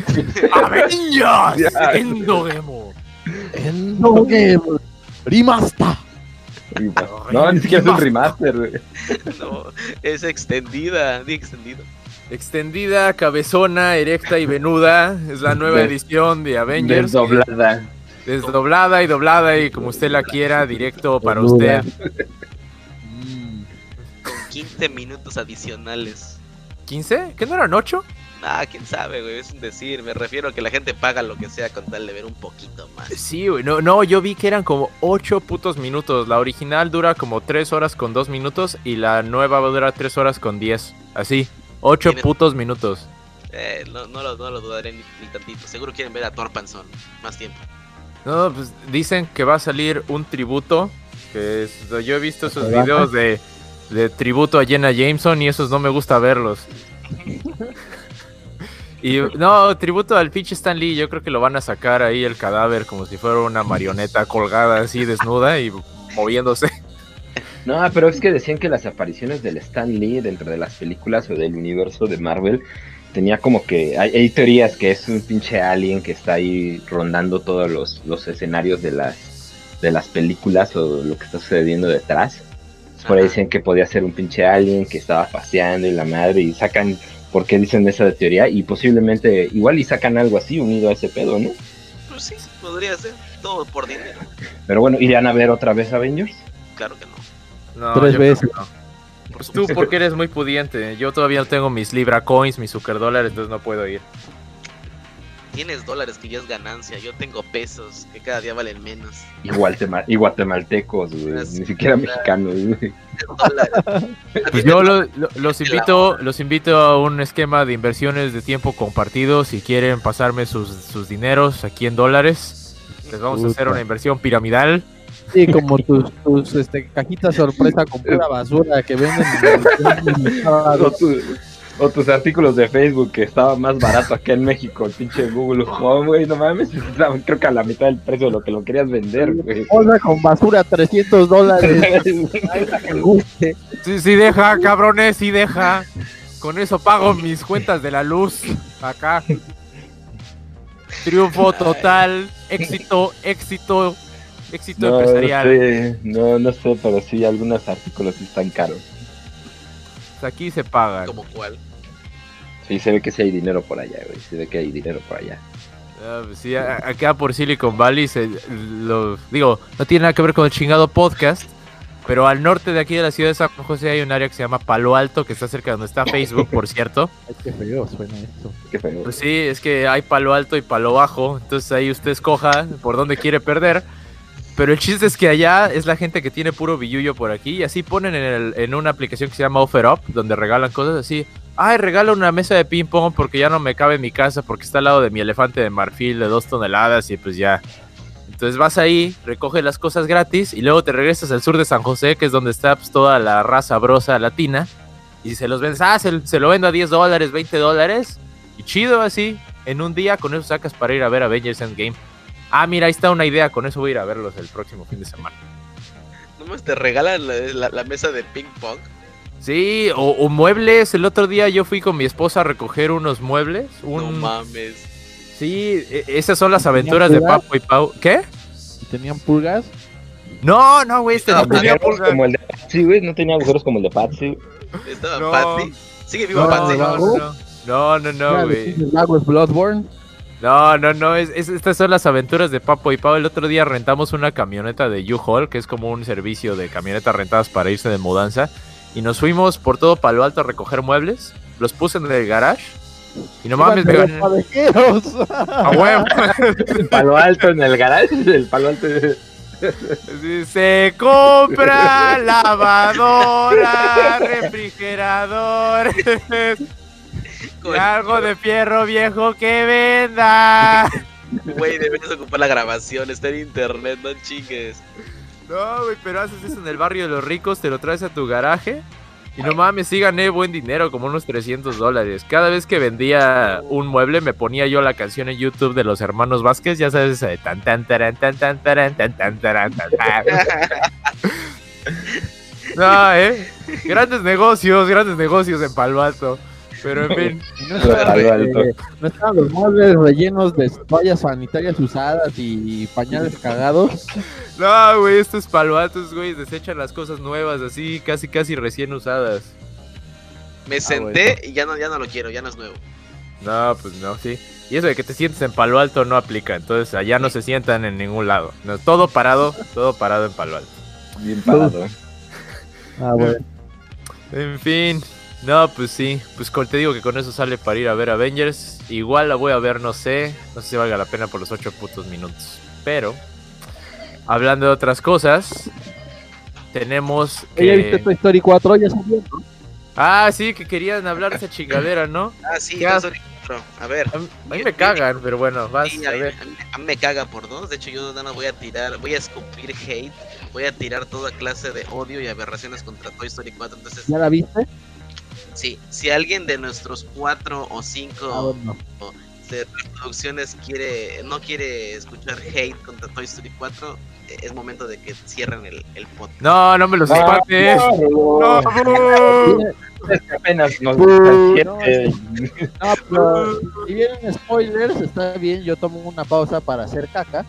¡Avengers! Endogemo. Endogame Remaster. No, ni siquiera es un remaster, güey. No, es extendida, di extendido. Extendida, cabezona, erecta y venuda. Es la nueva Des- edición de Avengers. Desdoblada. Desdoblada y doblada y como usted la quiera, directo para Venuda. usted. Mm, Con quince minutos adicionales. ¿quince? ¿Qué no eran ocho? Ah, quién sabe, güey, es un decir. Me refiero a que la gente paga lo que sea con tal de ver un poquito más. Sí, güey. No, no, yo vi que eran como ocho putos minutos. La original dura como tres horas con dos minutos y la nueva va a durar tres horas con diez. Así, ocho Tiene- putos minutos. Eh, no, no, lo, no lo dudaré ni, ni tantito. Seguro quieren ver a Thor Panzón más tiempo. No, pues dicen que va a salir un tributo. Que es- yo he visto esos ¿Verdad? videos de, de tributo a Jenna Jameson y esos no me gusta verlos. Y no, tributo al pinche Stan Lee. Yo creo que lo van a sacar ahí el cadáver como si fuera una marioneta colgada así desnuda y moviéndose. No, pero es que decían que las apariciones del Stan Lee dentro de las películas o del universo de Marvel tenía como que hay, hay teorías que es un pinche alien que está ahí rondando todos los, los escenarios de las de las películas o lo que está sucediendo detrás. Por ahí Ajá. decían que podía ser un pinche alien que estaba paseando y la madre y sacan por qué dicen esa teoría y posiblemente igual y sacan algo así unido a ese pedo, ¿no? Pues sí, podría ser. Todo por dinero. Pero bueno, ¿irían a ver otra vez Avengers? Claro que no. No, Tres yo creo veces. que no. Pues tú porque eres muy pudiente. Yo todavía no tengo mis Libra Coins, mis Super Dólares, entonces no puedo ir. Tienes dólares que ya es ganancia. Yo tengo pesos que cada día valen menos. Y, guatema- y guatemaltecos, güey, Así, ni siquiera claro. mexicanos, güey. Tienes dólares. Pues yo lo- lo- los invito, los invito a un esquema de inversiones de tiempo compartido. Si quieren pasarme sus, sus dineros aquí en dólares, les vamos a hacer Puta. una inversión piramidal. Sí, como tus, tus este, cajitas sorpresa con pura basura que venden en O, tu- o tus artículos de Facebook que estaba más barato acá en México, el pinche Google Home, güey, no mames, estaba creo que a la mitad del precio de lo que lo querías vender, güey. bolsa con basura trescientos dólares. Ay, la que guste. Sí, sí deja, cabrones, sí deja. Con eso pago mis cuentas de la luz. Acá. Triunfo total, éxito, éxito, éxito No empresarial. sé, no, no sé, pero sí, algunos artículos sí están caros. Aquí se pagan. ¿Como cuál? Sí, se ve que sí hay dinero por allá, güey, se ve que hay dinero por allá. Ah, pues sí, a- acá por Silicon Valley, se, lo, digo, no tiene nada que ver con el chingado podcast, pero al norte de aquí de la ciudad de San José hay un área que se llama Palo Alto, que está cerca de donde está Facebook, por cierto. Ay, qué feo suena esto. Qué feo. Pues sí, es que hay Palo Alto y Palo Bajo, entonces ahí usted escoja por dónde quiere perder. Pero el chiste es que allá es la gente que tiene puro billullo por aquí, y así ponen en, el, en una aplicación que se llama OfferUp, donde regalan cosas así. Ay, regalo una mesa de ping pong porque ya no me cabe en mi casa porque está al lado de mi elefante de marfil de dos toneladas y pues ya. Entonces vas ahí, recoges las cosas gratis y luego te regresas al sur de San José, que es donde está pues, toda la raza brosa latina, y se los vendes, ah, se, se lo vendo a diez dólares, veinte dólares, y chido así, en un día con eso sacas para ir a ver Avengers Endgame. Ah, mira, ahí está una idea, con eso voy a ir a verlos el próximo fin de semana. Nomás te regalan la, la- la mesa de ping pong. Sí, o, o muebles, el otro día yo fui con mi esposa a recoger unos muebles. Un... No mames. Sí, e- esas son las aventuras de pulgas? Papo y Pau. ¿Qué? ¿Y tenían pulgas? No, no, güey, este No, no tenía Agujeros pulgas. como el de Patsy, güey. No tenía agujeros como el de Patsy. Estaba No. Patsy. Sigue vivo No, Patsy. no, no, no, no, no, no, Ya, güey. ¿El lago es Bloodborne? No, no, no, es, es- estas son las aventuras de Papo y Pau. El otro día rentamos una camioneta de U-Haul, que es como un servicio de camionetas rentadas para irse de mudanza. Y nos fuimos por todo Palo Alto a recoger muebles. Los puse en el garage. Y no mames, me Iban gané. de padejeros. A huevo. El palo alto en el garage. El palo alto. Sí, se compra lavadora, refrigerador y algo de fierro viejo que venda. Güey, deberías ocupar la grabación. Está en internet, no chingues. No, güey, pero haces eso en el barrio de los ricos, te lo traes a tu garaje. Y no mames, sí gané buen dinero, como unos trescientos dólares. Cada vez que vendía un mueble, me ponía yo la canción en YouTube de los hermanos Vázquez. Ya sabes, esa de tan tan taran tan tan taran tan tan taran tan tan. No, eh. Grandes negocios, grandes negocios en Palo Alto. Pero en fin. Y no estaban, Palo Alto. eh, no estaban los muebles rellenos de toallas sanitarias usadas y pañales cagados. No, güey, esto es Palo Alto, esos güeyes desechan las cosas nuevas, así, casi, casi recién usadas. Me senté y ya no, ya no lo quiero, ya no es nuevo. No, pues no, sí. Y eso de que te sientes en Palo Alto no aplica, entonces allá no se sientan en ningún lado. No, todo parado, todo parado en Palo Alto. Bien parado. Ah, bueno. En fin, no, pues sí, pues con- te digo que con eso sale para ir a ver Avengers. Igual la voy a ver, no sé, no sé si valga la pena por los ocho putos minutos. Pero, hablando de otras cosas, tenemos ¿Ya viste que... Toy Story cuatro? Ya salió, ¿no? Ah, sí, que querían hablar de esa chingadera, ¿no? Ah, sí, Ya. Toy Story cuatro. A ver. A mí, a mí me cagan, pero bueno, vas Sí, a a, mí, ver. a mí- a mí me caga por dos. De hecho, yo no voy a tirar, voy a escupir hate, voy a tirar toda clase de odio y aberraciones contra Toy Story cuatro. Entonces, ¿Ya la viste? sí, si alguien de nuestros cuatro o Ah, cinco bueno. de reproducciones quiere, no quiere escuchar hate contra Toy Story cuatro, eh, es momento de que cierren el, el podcast. No, no me los espantes. No, No. es que apenas nos No, siete. No, pero si vienen spoilers, está bien. Yo tomo una pausa para hacer caca.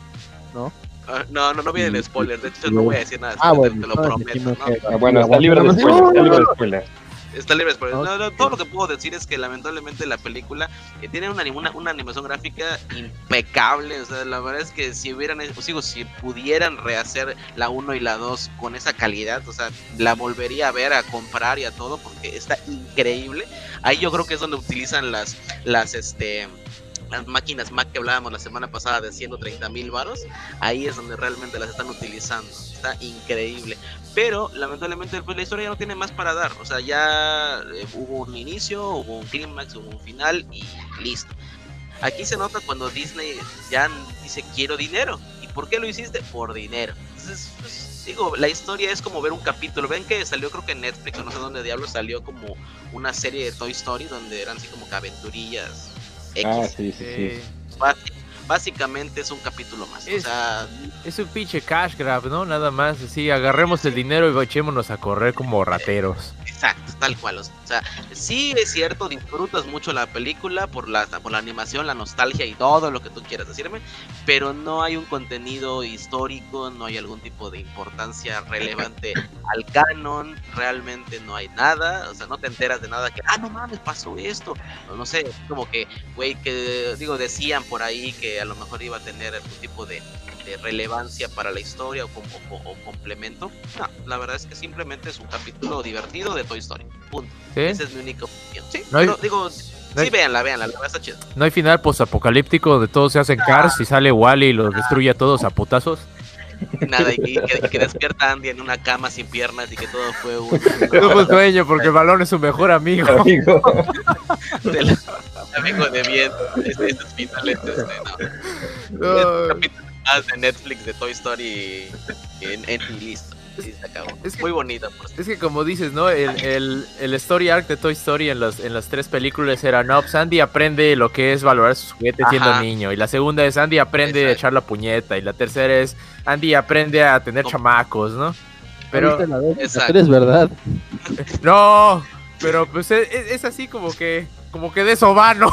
Ah, no, no, no viene el spoiler. De hecho, no voy a decir nada. Ah, te- bueno, te, lo entonces prometo. dijimos ¿no? que- Ah, bueno, está libre de spoilers. Está libre de spoilers. Está libre de spoilers. Ok. No, no, todo lo que puedo decir es que lamentablemente la película eh, tiene una, una, una animación gráfica impecable. O sea, la verdad es que si hubieran, os digo, si pudieran rehacer la uno y la dos con esa calidad, o sea, la volvería a ver, a comprar y a todo, porque está increíble. Ahí yo creo que es donde utilizan las, las, este, las máquinas Mac que hablábamos la semana pasada de ciento treinta mil varos. Ahí es donde realmente las están utilizando. Está increíble. Pero lamentablemente pues la historia ya no tiene más para dar. O sea, ya eh, hubo un inicio, hubo un clímax, hubo un final y listo. Aquí se nota cuando Disney ya dice quiero dinero. ¿Y por qué lo hiciste? Por dinero. Entonces, pues, digo, la historia es como ver un capítulo. Ven que salió, creo que en Netflix o no sé dónde diablos, salió como una serie de Toy Story donde eran así como que aventurillas X. Ah, sí, sí, sí. Sí. Basi- Básicamente es un capítulo más. Es- O sea, Es un pinche cash grab, ¿no? Nada más, así, agarremos el dinero y echémonos a correr como rateros. exacto, tal cual. O sea, sí es cierto, disfrutas mucho la película por la, por la animación, la nostalgia y todo lo que tú quieras decirme, pero no hay un contenido histórico, no hay algún tipo de importancia relevante al canon, realmente no hay nada, o sea, no te enteras de nada que, ah, no mames, pasó esto, o no sé, como que, güey, que, digo, decían por ahí que que a lo mejor iba a tener algún tipo de, de relevancia para la historia o, como, o, o complemento. No, la verdad es que simplemente es un capítulo divertido de Toy Story. Punto. ¿Sí? Esa es mi única opinión. Sí, No hay- pero digo, no sí, hay- véanla, véanla, la verdad está chido. No hay final posapocalíptico donde todos se hacen cars y sale Wally y los destruye a todos a putazos. Nada, y que, y que- y que despierta Andy en una cama sin piernas y que todo fue un... No fue sueño porque el balón es su mejor amigo. Amigo. del amigo de bien. Este, estos finales, este, no. No. Es un capítulo más de Netflix de Toy Story en, en y listo. Sí, se acabó. Es que- Muy bonita, por cierto. Es que como dices, ¿no? El, el, el story arc de Toy Story en, los, en las tres películas era, no, pues Andy aprende lo que es valorar sus juguetes siendo Ajá. niño. Y la segunda es Andy aprende a Exacto. echar la puñeta. Y la tercera es Andy aprende a tener No. chamacos, ¿no? Pero, ¿Viste la dos? La Exacto. tres, ¿verdad? no, pero pues es, es- es así como que, como que de eso va, ¿no?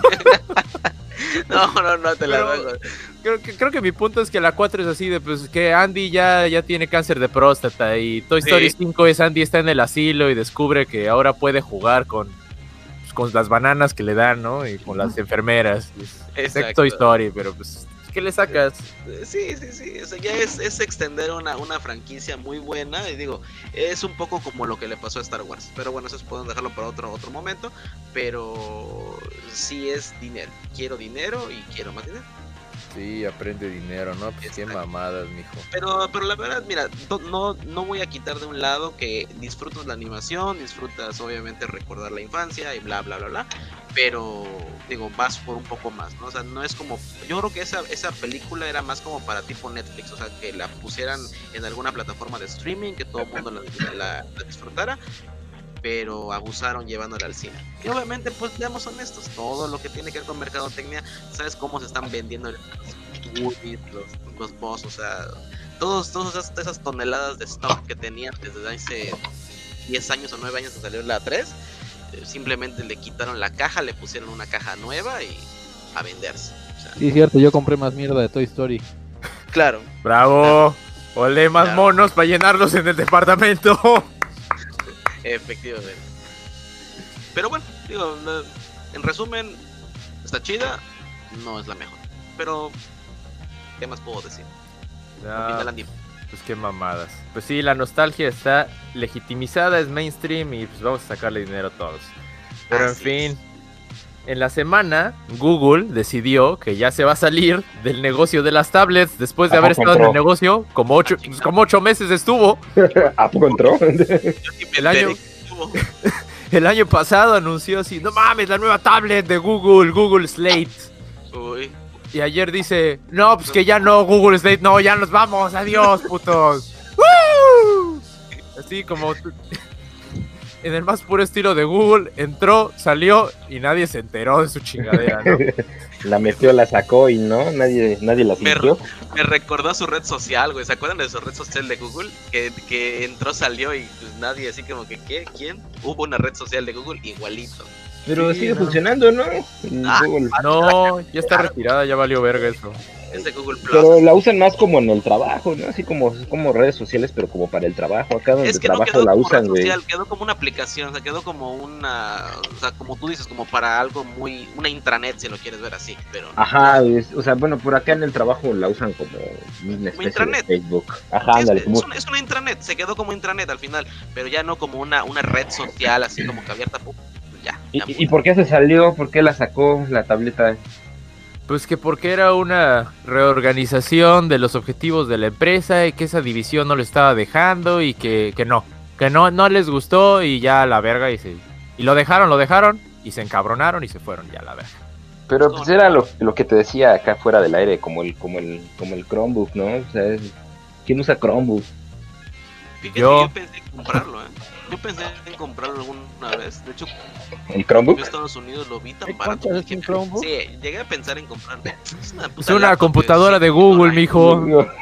No, no, no te la Pero- doy. Creo que, creo que mi punto es que la cuatro es así de pues que Andy ya, ya tiene cáncer de próstata y Toy Sí. Story cinco es Andy está en el asilo y descubre que ahora puede jugar con, pues, con las bananas que le dan, ¿no? Y con las enfermeras. Es, es Exacto. Toy Story, pero pues ¿qué le sacas? Sí, sí, sí. O sea, ya es, es extender una, una franquicia muy buena. Y digo, es un poco como lo que le pasó a Star Wars. Pero bueno, eso podemos dejarlo para otro, otro momento. Pero sí es dinero. Quiero dinero y quiero más dinero. Sí, aprende dinero, ¿no? Pues qué Exacto. mamadas, mijo. Pero, pero la verdad, mira, no, no, no voy a quitar de un lado que disfrutas la animación, disfrutas obviamente recordar la infancia y bla, bla, bla, bla. Pero, digo, vas por un poco más, ¿no? O sea, no es como... Yo creo que esa, esa película era más como para tipo Netflix, o sea, que la pusieran en alguna plataforma de streaming, que todo el mundo la, la- la disfrutara. Pero abusaron llevándola al cine. Y obviamente, pues seamos honestos, todo lo que tiene que ver con mercadotecnia, sabes cómo se están vendiendo los Woodies, los, los Boss, o sea, todos, todas esas, esas toneladas de stock que tenían desde hace diez años o nueve años que salió la tres, eh, simplemente le quitaron la caja, le pusieron una caja nueva y a venderse. O sea, Sí, cierto, yo compré más mierda de Toy Story. claro, ¡Bravo! Ole más Claro. monos para llenarlos en el departamento. efectivamente. Pero bueno, digo, no- en resumen, está chida, no es la mejor. Pero, ¿qué más puedo decir? Al final, No, Andy, pues qué mamadas. Pues sí, la nostalgia está legitimizada, es mainstream y pues vamos a sacarle dinero a todos. Pero en Así fin, en la semana Google decidió que ya se va a salir del negocio de las tablets después de ¿A haber poco estado en el entró? negocio, como ocho, pues, como ocho meses estuvo. ¿A poco entró? yo sí me el año- enteré que hubo- El año pasado anunció así, no mames, la nueva tablet de Google, Google Slate. Uy, Y ayer dice, no, pues que ya no, Google Slate, no, ya nos vamos, adiós, putos. ¡Woo! Así como tú- en el más puro estilo de Google, entró, salió y nadie se enteró de su chingadera, ¿no? La metió, la sacó y no, nadie, nadie la Me- sintió. me recordó a su red social, güey. ¿Se acuerdan de su red social de Google? Que, que entró, salió y pues nadie así como que, ¿qué? ¿Quién? Hubo una red social de Google igualito. Pero Sí, sigue no. funcionando, ¿no? Ah, Google. No, ya está retirada, ya valió verga eso. Es de Google Plus. Pero la usan más como en el trabajo, ¿no? Así como, como redes sociales, pero como para el trabajo. Acá donde Es que no trabajo quedó la como usan, red güey. social, quedó como una aplicación, o sea, quedó como una, o sea, como tú dices, como para algo muy, una intranet si lo quieres ver así, pero Ajá, es- o sea, bueno, por acá en el trabajo la usan como una especie de intranet. Facebook. sí, Ajá, es, ándale, es como... una, es una intranet, se quedó como intranet al final, pero ya no como una, una red social así como que abierta, pum, ya. ¿Y, ya y- y por qué se salió? ¿Por qué la sacó la tableta? Pues que porque era una reorganización de los objetivos de la empresa y que esa división no le estaba dejando y que, que no, que no, no les gustó y ya a la verga y se, y lo dejaron, lo dejaron y se encabronaron y se fueron ya a la verga. Pero pues era lo, lo que te decía acá fuera del aire, como el, como el, como el Chromebook, ¿no? O sea, es- ¿quién usa Chromebook? Fíjate, Yo- yo pensé en comprarlo, ¿eh? Yo pensé en comprarlo alguna vez. De hecho, ¿El en Chromebook? Estados Unidos lo vi tan ¿Y barato. cuánto es que un dije, Chromebook? Sí, llegué a pensar en comprarlo. Es una, Es puta una laptop computadora de cinco Google, dólares. mijo.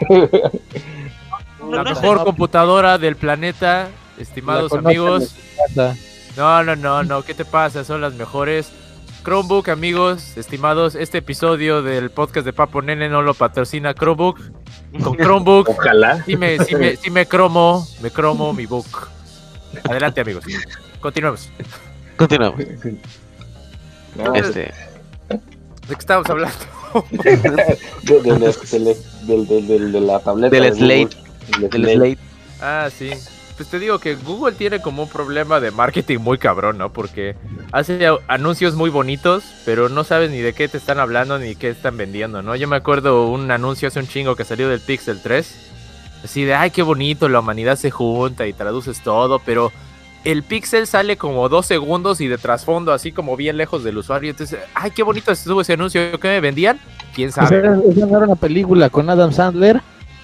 No, La no es mejor no. computadora del planeta, estimados La conocen amigos. en casa. No, no, no, no, ¿qué te pasa? Son las mejores. Chromebook, amigos, estimados, este episodio del podcast de Papo Nene no lo patrocina Chromebook. Con Chromebook, Ojalá. sí me, sí me, sí me cromo, me cromo mi book. Adelante, amigos. Continuemos. Continuamos. No, Este- ¿De qué estamos hablando? de, de, de, de, del- del- del- de la tableta. Del de Google. Slate. Del Del Slate. Slate. Ah, sí. Pues te digo que Google tiene como un problema de marketing muy cabrón, ¿no? Porque hace a- anuncios muy bonitos, pero no sabes ni de qué te están hablando ni qué están vendiendo, ¿no? Yo me acuerdo un anuncio hace un chingo que salió del Pixel tres. Así de, ay, qué bonito, la humanidad se junta y traduces todo, pero el Pixel sale como dos segundos y de trasfondo, así como bien lejos del usuario. Entonces, ay, qué bonito estuvo ese anuncio. ¿Qué me vendían? ¿Quién Pues sabe? era, esa no era una película con Adam Sandler.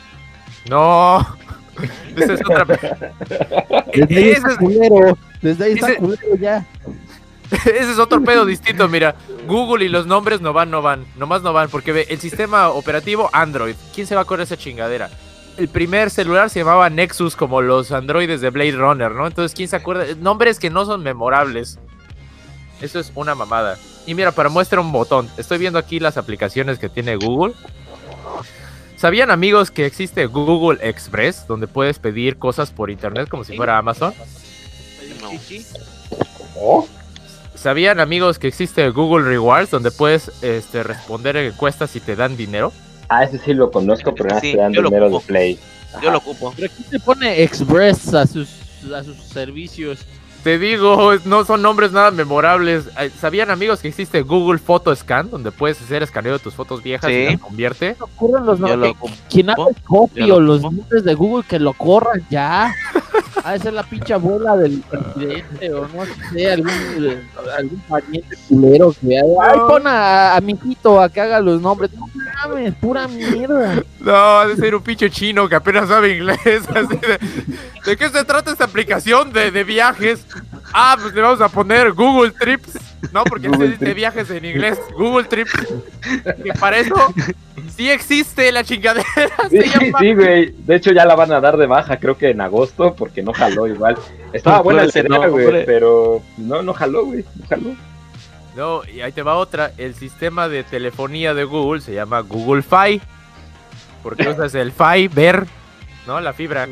No. Esa es otra. Desde ahí Ese está es- culero. Desde ahí está ese- culero ya. Ese es otro pedo distinto, mira. Google y los nombres no van, no van. Nomás no van, porque ve, el sistema operativo Android. ¿Quién se va a acordar de esa chingadera? El primer celular se llamaba Nexus, como los androides de Blade Runner, ¿no? Entonces, ¿quién se acuerda? Nombres que no son memorables. Eso es una mamada. Y mira, para muestra un botón. Estoy viendo aquí las aplicaciones que tiene Google. ¿Sabían, amigos, que existe Google Express, donde puedes pedir cosas por internet como si fuera Amazon? No. ¿Oh? ¿Sabían, amigos, que existe Google Rewards, donde puedes este, responder en encuestas y te dan dinero? Ah, ese sí lo conozco, pero nada, Sí, te dan yo lo dinero de ocupo. Play. Yo lo ocupo. Pero aquí se pone Express a sus, a sus servicios. Te digo, no son nombres nada memorables. Ay, ¿sabían, amigos, que existe Google Photo Scan, donde puedes hacer escaneo de tus fotos viejas Sí. y las convierte? No ocurren los Yo nombres. lo ocupo. Quien haga copy Yo lo o los ocupo. nombres de Google que lo corran ya. Ha de ser la pinche abuela del presidente o no sé, algún, eh, algún pariente culero que ay, pon a, a mi hijito a que haga los nombres. No mames, pura mierda. No, ha de ser un pinche chino que apenas sabe inglés. Así de, ¿de qué se trata esta aplicación de, de viajes? Ah, pues le vamos a poner Google Trips. No, porque Google se dice Trips. viajes en inglés. Google Trips. Que para eso sí existe la chingadera. Se Sí, llama... sí, güey. De hecho, ya la van a dar de baja, creo que en agosto, porque no jaló igual. Estaba buena la Pues, idea, no, güey, hombre. pero no, no jaló, güey. No jaló. No, y ahí te va otra. El sistema de telefonía de Google se llama Google Fi. Porque usas el Fiber, ¿no? La fibra.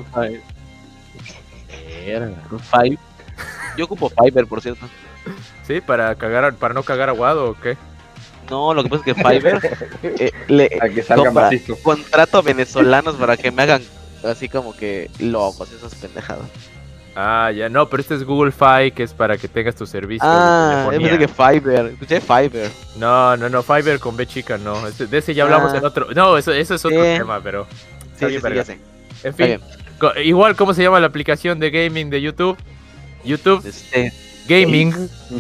Five. Yo ocupo Fiverr, por cierto. Sí, para cagar, para no cagar aguado o qué. No, lo que pasa es que Fiverr eh, le Para que salga compra- macizo. contrato a venezolanos para que me hagan así como que locos, esas pendejadas. Ah, ya no, pero este es Google Fi, que es para que tengas tu servicio Ah, de yo telefonía. pensé que Fiverr. Escuché Fiverr. No, no, no, Fiber con B chica, no. Este- de ese ya hablamos Ah. en otro. No, eso, eso es otro Sí. tema, pero. Sí, bien, sí, sí, verga. ya sé. En Está fin, bien. co- igual, ¿cómo se llama la aplicación de gaming de YouTube? YouTube Este, Gaming.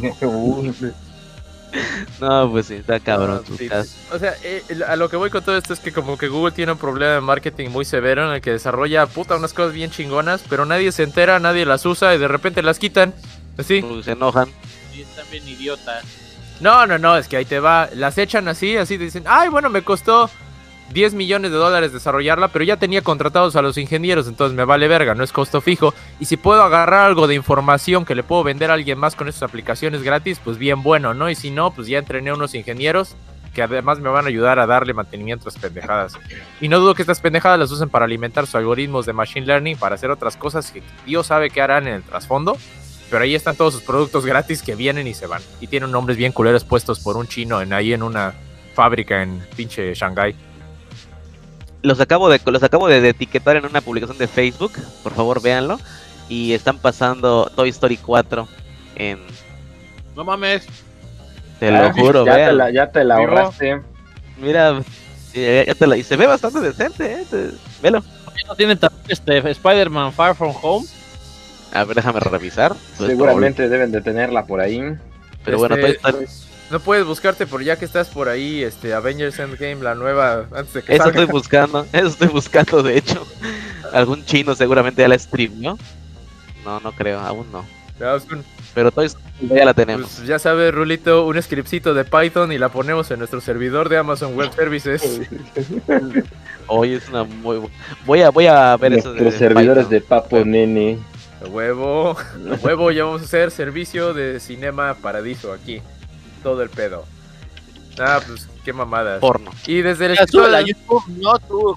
no, pues sí, está cabrón. Sí, tu caso. o sea, eh, a lo que voy con todo esto es que como que Google tiene un problema de marketing muy severo en el que desarrolla puta unas cosas bien chingonas, pero nadie se entera, nadie las usa y de repente las quitan. Así. Pues se enojan. Sí, están bien idiotas. No, no, no, es que ahí te va. Las echan así, así dicen, ay, bueno, me costó diez millones de dólares desarrollarla, pero ya tenía contratados a los ingenieros, entonces me vale verga, no es costo fijo. Y si puedo agarrar algo de información que le puedo vender a alguien más con esas aplicaciones gratis, pues bien bueno, ¿no? Y si no, pues ya entrené a unos ingenieros que además me van a ayudar a darle mantenimiento a estas pendejadas. Y no dudo que estas pendejadas las usen para alimentar sus algoritmos de machine learning, para hacer otras cosas que Dios sabe qué harán en el trasfondo. Pero ahí están todos sus productos gratis que vienen y se van. Y tienen nombres bien culeros puestos por un chino en, ahí en una fábrica en pinche Shanghái. Los acabo de los acabo de, de etiquetar en una publicación de Facebook, por favor véanlo. Y están pasando Toy Story cuatro en... No mames. Te lo juro, ya te véanlo. la, ya te la Vivo. ahorraste. Mira, eh, ya te la- y se ve bastante decente, eh. te- Velo. ¿No tienen también este Spider-Man Far From Home? A ver, déjame revisar. Pues, Seguramente deben de tenerla por ahí. Pero bueno, Toy Este, Story- No puedes buscarte por ya que estás por ahí, este, Avengers Endgame, la nueva, antes de que Eso salga. estoy buscando, eso estoy buscando de hecho. Algún chino seguramente ya la streamió. No, no creo, aún no. Ya, es un- Pero Toy Story ya la tenemos. Pues ya sabes, Rulito, un scriptcito de Python y la ponemos en nuestro servidor de Amazon Web Services. Hoy es una muy bu- voy a voy a ver eso de Nuestros servidores Python. de Papo Nene. A huevo, a huevo, ya vamos a hacer servicio de Cinema Paradiso aquí. Todo el pedo. Ah, pues qué mamadas. porno. Y desde el Ya, escritorio- súbela a YouTube, no tú.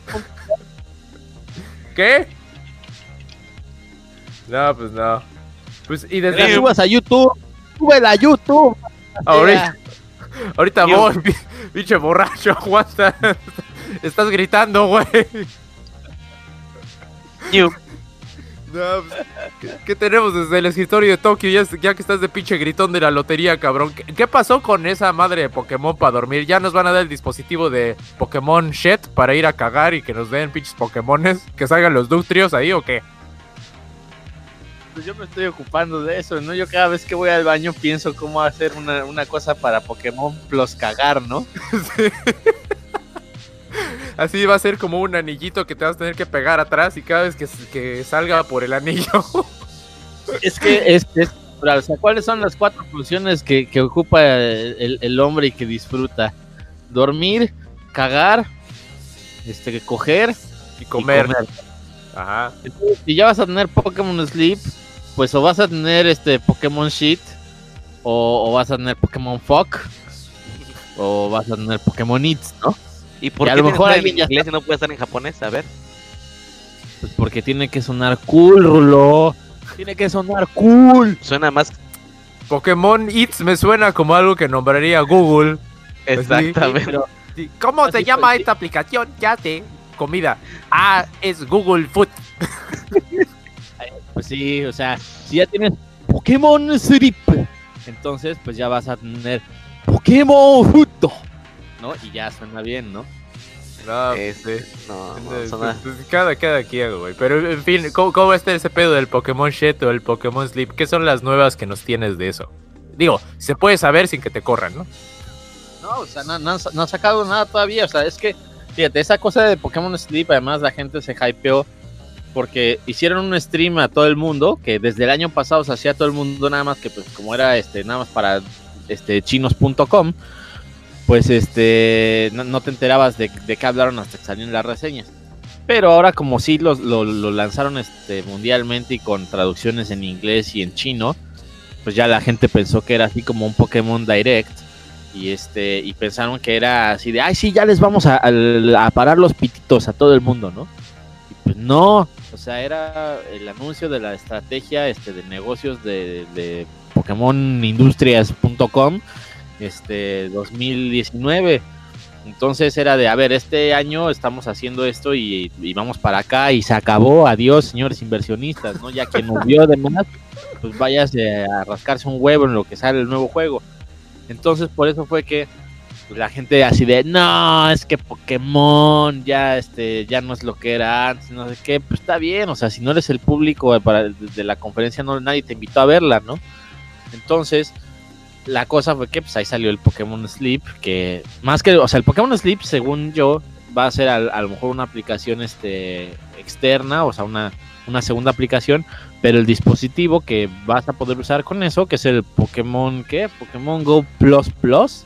¿Qué? No, pues no. Pues y La desde subas a YouTube. Súbela a YouTube. ahorita, Ahorita Dios. voy, pi- pinche borracho, aguanta. Estás gritando, güey. Ñu. No, pues, ¿qué, qué tenemos desde el escritorio de Tokio? Ya, ya que estás de pinche gritón de la lotería, cabrón. ¿Qué, qué pasó con esa madre de Pokémon para dormir? ¿Ya nos van a dar el dispositivo de Pokémon Shed para ir a cagar y que nos den pinches Pokémones? ¿Que salgan los Ductrios ahí o qué? Pues yo me estoy ocupando de eso, ¿no? Yo cada vez que voy al baño pienso cómo hacer una, una cosa para Pokémon Plus cagar, ¿no? Sí. Así va a ser como un anillito que te vas a tener que pegar atrás y cada vez que, que salga por el anillo. Es que es, es o sea, ¿cuáles son las cuatro funciones que, que ocupa el, el hombre y que disfruta? Dormir, cagar, este, coger Y comer. y comer. Ajá. Entonces, si ya vas a tener Pokémon Sleep, pues o vas a tener este Pokémon Shit, o, o vas a tener Pokémon Fuck, o vas a tener Pokémon Eats, ¿no? ¿Y por Y a qué lo tiene que mejor estar en alguien ya inglés y no puede estar en japonés? A ver. Pues porque tiene que sonar cool, Rulo. Tiene que sonar cool. Suena más Pokémon Eats me suena como algo que nombraría Google. exactamente. Pero Sí, ¿cómo se Así llama pues, sí. esta aplicación? Ya sé. Comida. Ah, es Google Food. pues sí, o sea, si ya tienes Pokémon Sleep, entonces pues ya vas a tener Pokémon Food, ¿no? Y ya suena bien, ¿no? No, Este, sí. no, no, Pues, suena- pues, cada, cada quien, güey. Pero en fin, ¿cómo, cómo está ese pedo del Pokémon Shed o el Pokémon Sleep? ¿Qué son las nuevas que nos tienes de eso? Digo, se puede saber sin que te corran, ¿no? No, o sea, no, no han, no han sacado nada todavía. O sea, es que, fíjate, esa cosa de Pokémon Sleep, además la gente se hypeó porque hicieron un stream a todo el mundo, que desde el año pasado se hacía a todo el mundo, nada más que pues como era este nada más para este chinos punto com, pues este no, no te enterabas de, de qué hablaron hasta que salieron las reseñas. Pero ahora como sí lo, lo, lo lanzaron este mundialmente y con traducciones en inglés y en chino, pues ya la gente pensó que era así como un Pokémon Direct. Y este y pensaron que era así de, ay, sí, ya les vamos a, a, a parar los pititos a todo el mundo, ¿no? Y pues no, o sea, era el anuncio de la estrategia este, de negocios de, de Pokémon Industrias punto com este, dos mil diecinueve. Entonces era de, a ver, este año estamos haciendo esto y, y vamos para acá y se acabó, adiós, señores inversionistas, ¿no? Ya que nos vio de más, pues váyase a rascarse un huevo en lo que sale el nuevo juego. Entonces por eso fue que la gente así de, no, es que Pokémon ya este ya no es lo que era antes, no sé qué, pues está bien, o sea, si no eres el público para de la conferencia, no nadie te invitó a verla, ¿no? Entonces, la cosa fue que pues ahí salió el Pokémon Sleep, que más que, o sea, el Pokémon Sleep, según yo, va a ser a, a lo mejor una aplicación este externa, o sea, una una segunda aplicación, pero el dispositivo que vas a poder usar con eso, que es el Pokémon, ¿qué? Pokémon Go Plus Plus,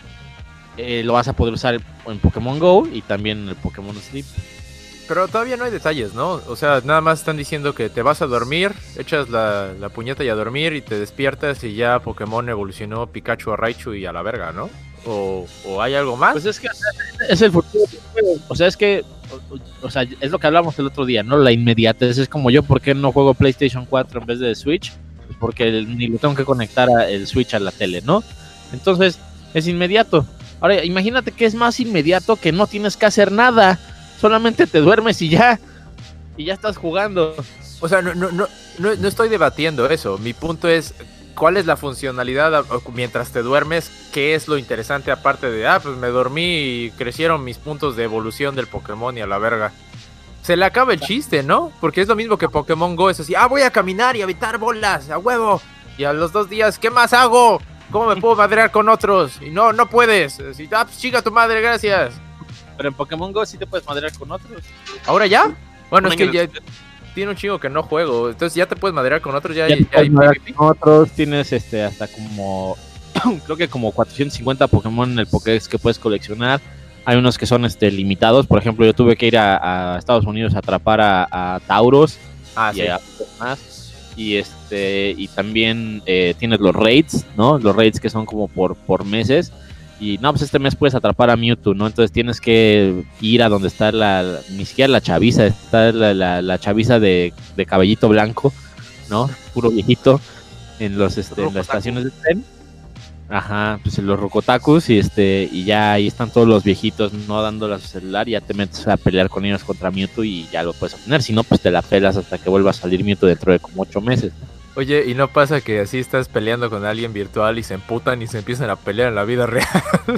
eh, lo vas a poder usar en Pokémon Go y también en el Pokémon Sleep. Pero todavía no hay detalles, ¿no? O sea, nada más están diciendo que te vas a dormir, echas la, la puñeta y a dormir y te despiertas y ya Pokémon evolucionó Pikachu a Raichu y a la verga, ¿no? ¿O, o hay algo más? Pues es que o sea, es el futuro del juego. O sea, es que, o, o sea, es lo que hablamos el otro día, ¿no? La inmediatez. Es como yo, ¿por qué no juego PlayStation cuatro en vez de Switch? Pues porque el- ni lo tengo que conectar a- el Switch a la tele, ¿no? Entonces, es inmediato. Ahora, imagínate que es más inmediato que no tienes que hacer nada. Solamente te duermes y ya. Y ya estás jugando. O sea, no, no, no, no, no estoy debatiendo eso. Mi punto es, ¿cuál es la funcionalidad a- o mientras te duermes? ¿Qué es lo interesante aparte de, ah, pues me dormí y crecieron mis puntos de evolución del Pokémon y a la verga? Se le acaba el chiste, ¿no? Porque es lo mismo que Pokémon Go, es así, ah, voy a caminar y aventar bolas, a huevo. Y a los dos días, ¿qué más hago? ¿Cómo me puedo madrear con otros? Y no, no puedes. Así, ah, pues chica tu madre, gracias. Pero en Pokémon Go sí te puedes madrear con otros. ¿Ahora ya? Bueno, Un es que año ya después. tiene un chingo que no juego. Entonces ya te puedes madrear con otros, ya, Ya ya, te ya puedes hay madrear PvP. con otros. Tienes este hasta como creo que como cuatrocientos cincuenta Pokémon en el Pokédex que puedes coleccionar. Hay unos que son este limitados. Por ejemplo, yo tuve que ir a, a Estados Unidos a atrapar a, a Tauros Ah, y sí. a más. Y este y también eh, tienes los raids, ¿no? Los raids que son como por, por meses. Y no, pues este mes puedes atrapar a Mewtwo, ¿no? Entonces tienes que ir a donde está la, la- ni siquiera la chaviza, está la, la, la chaviza de, de cabellito blanco, ¿no? Puro viejito, en los este, en Rojo las estaciones de tren. Ajá, pues en los rokotakus y este y ya ahí están todos los viejitos no dándole a su celular y ya te metes a pelear con ellos contra Mewtwo y ya lo puedes obtener, si no pues te la pelas hasta que vuelva a salir Mewtwo dentro de como ocho meses. Oye, ¿y no pasa que así estás peleando con alguien virtual y se emputan y se empiezan a pelear en la vida real?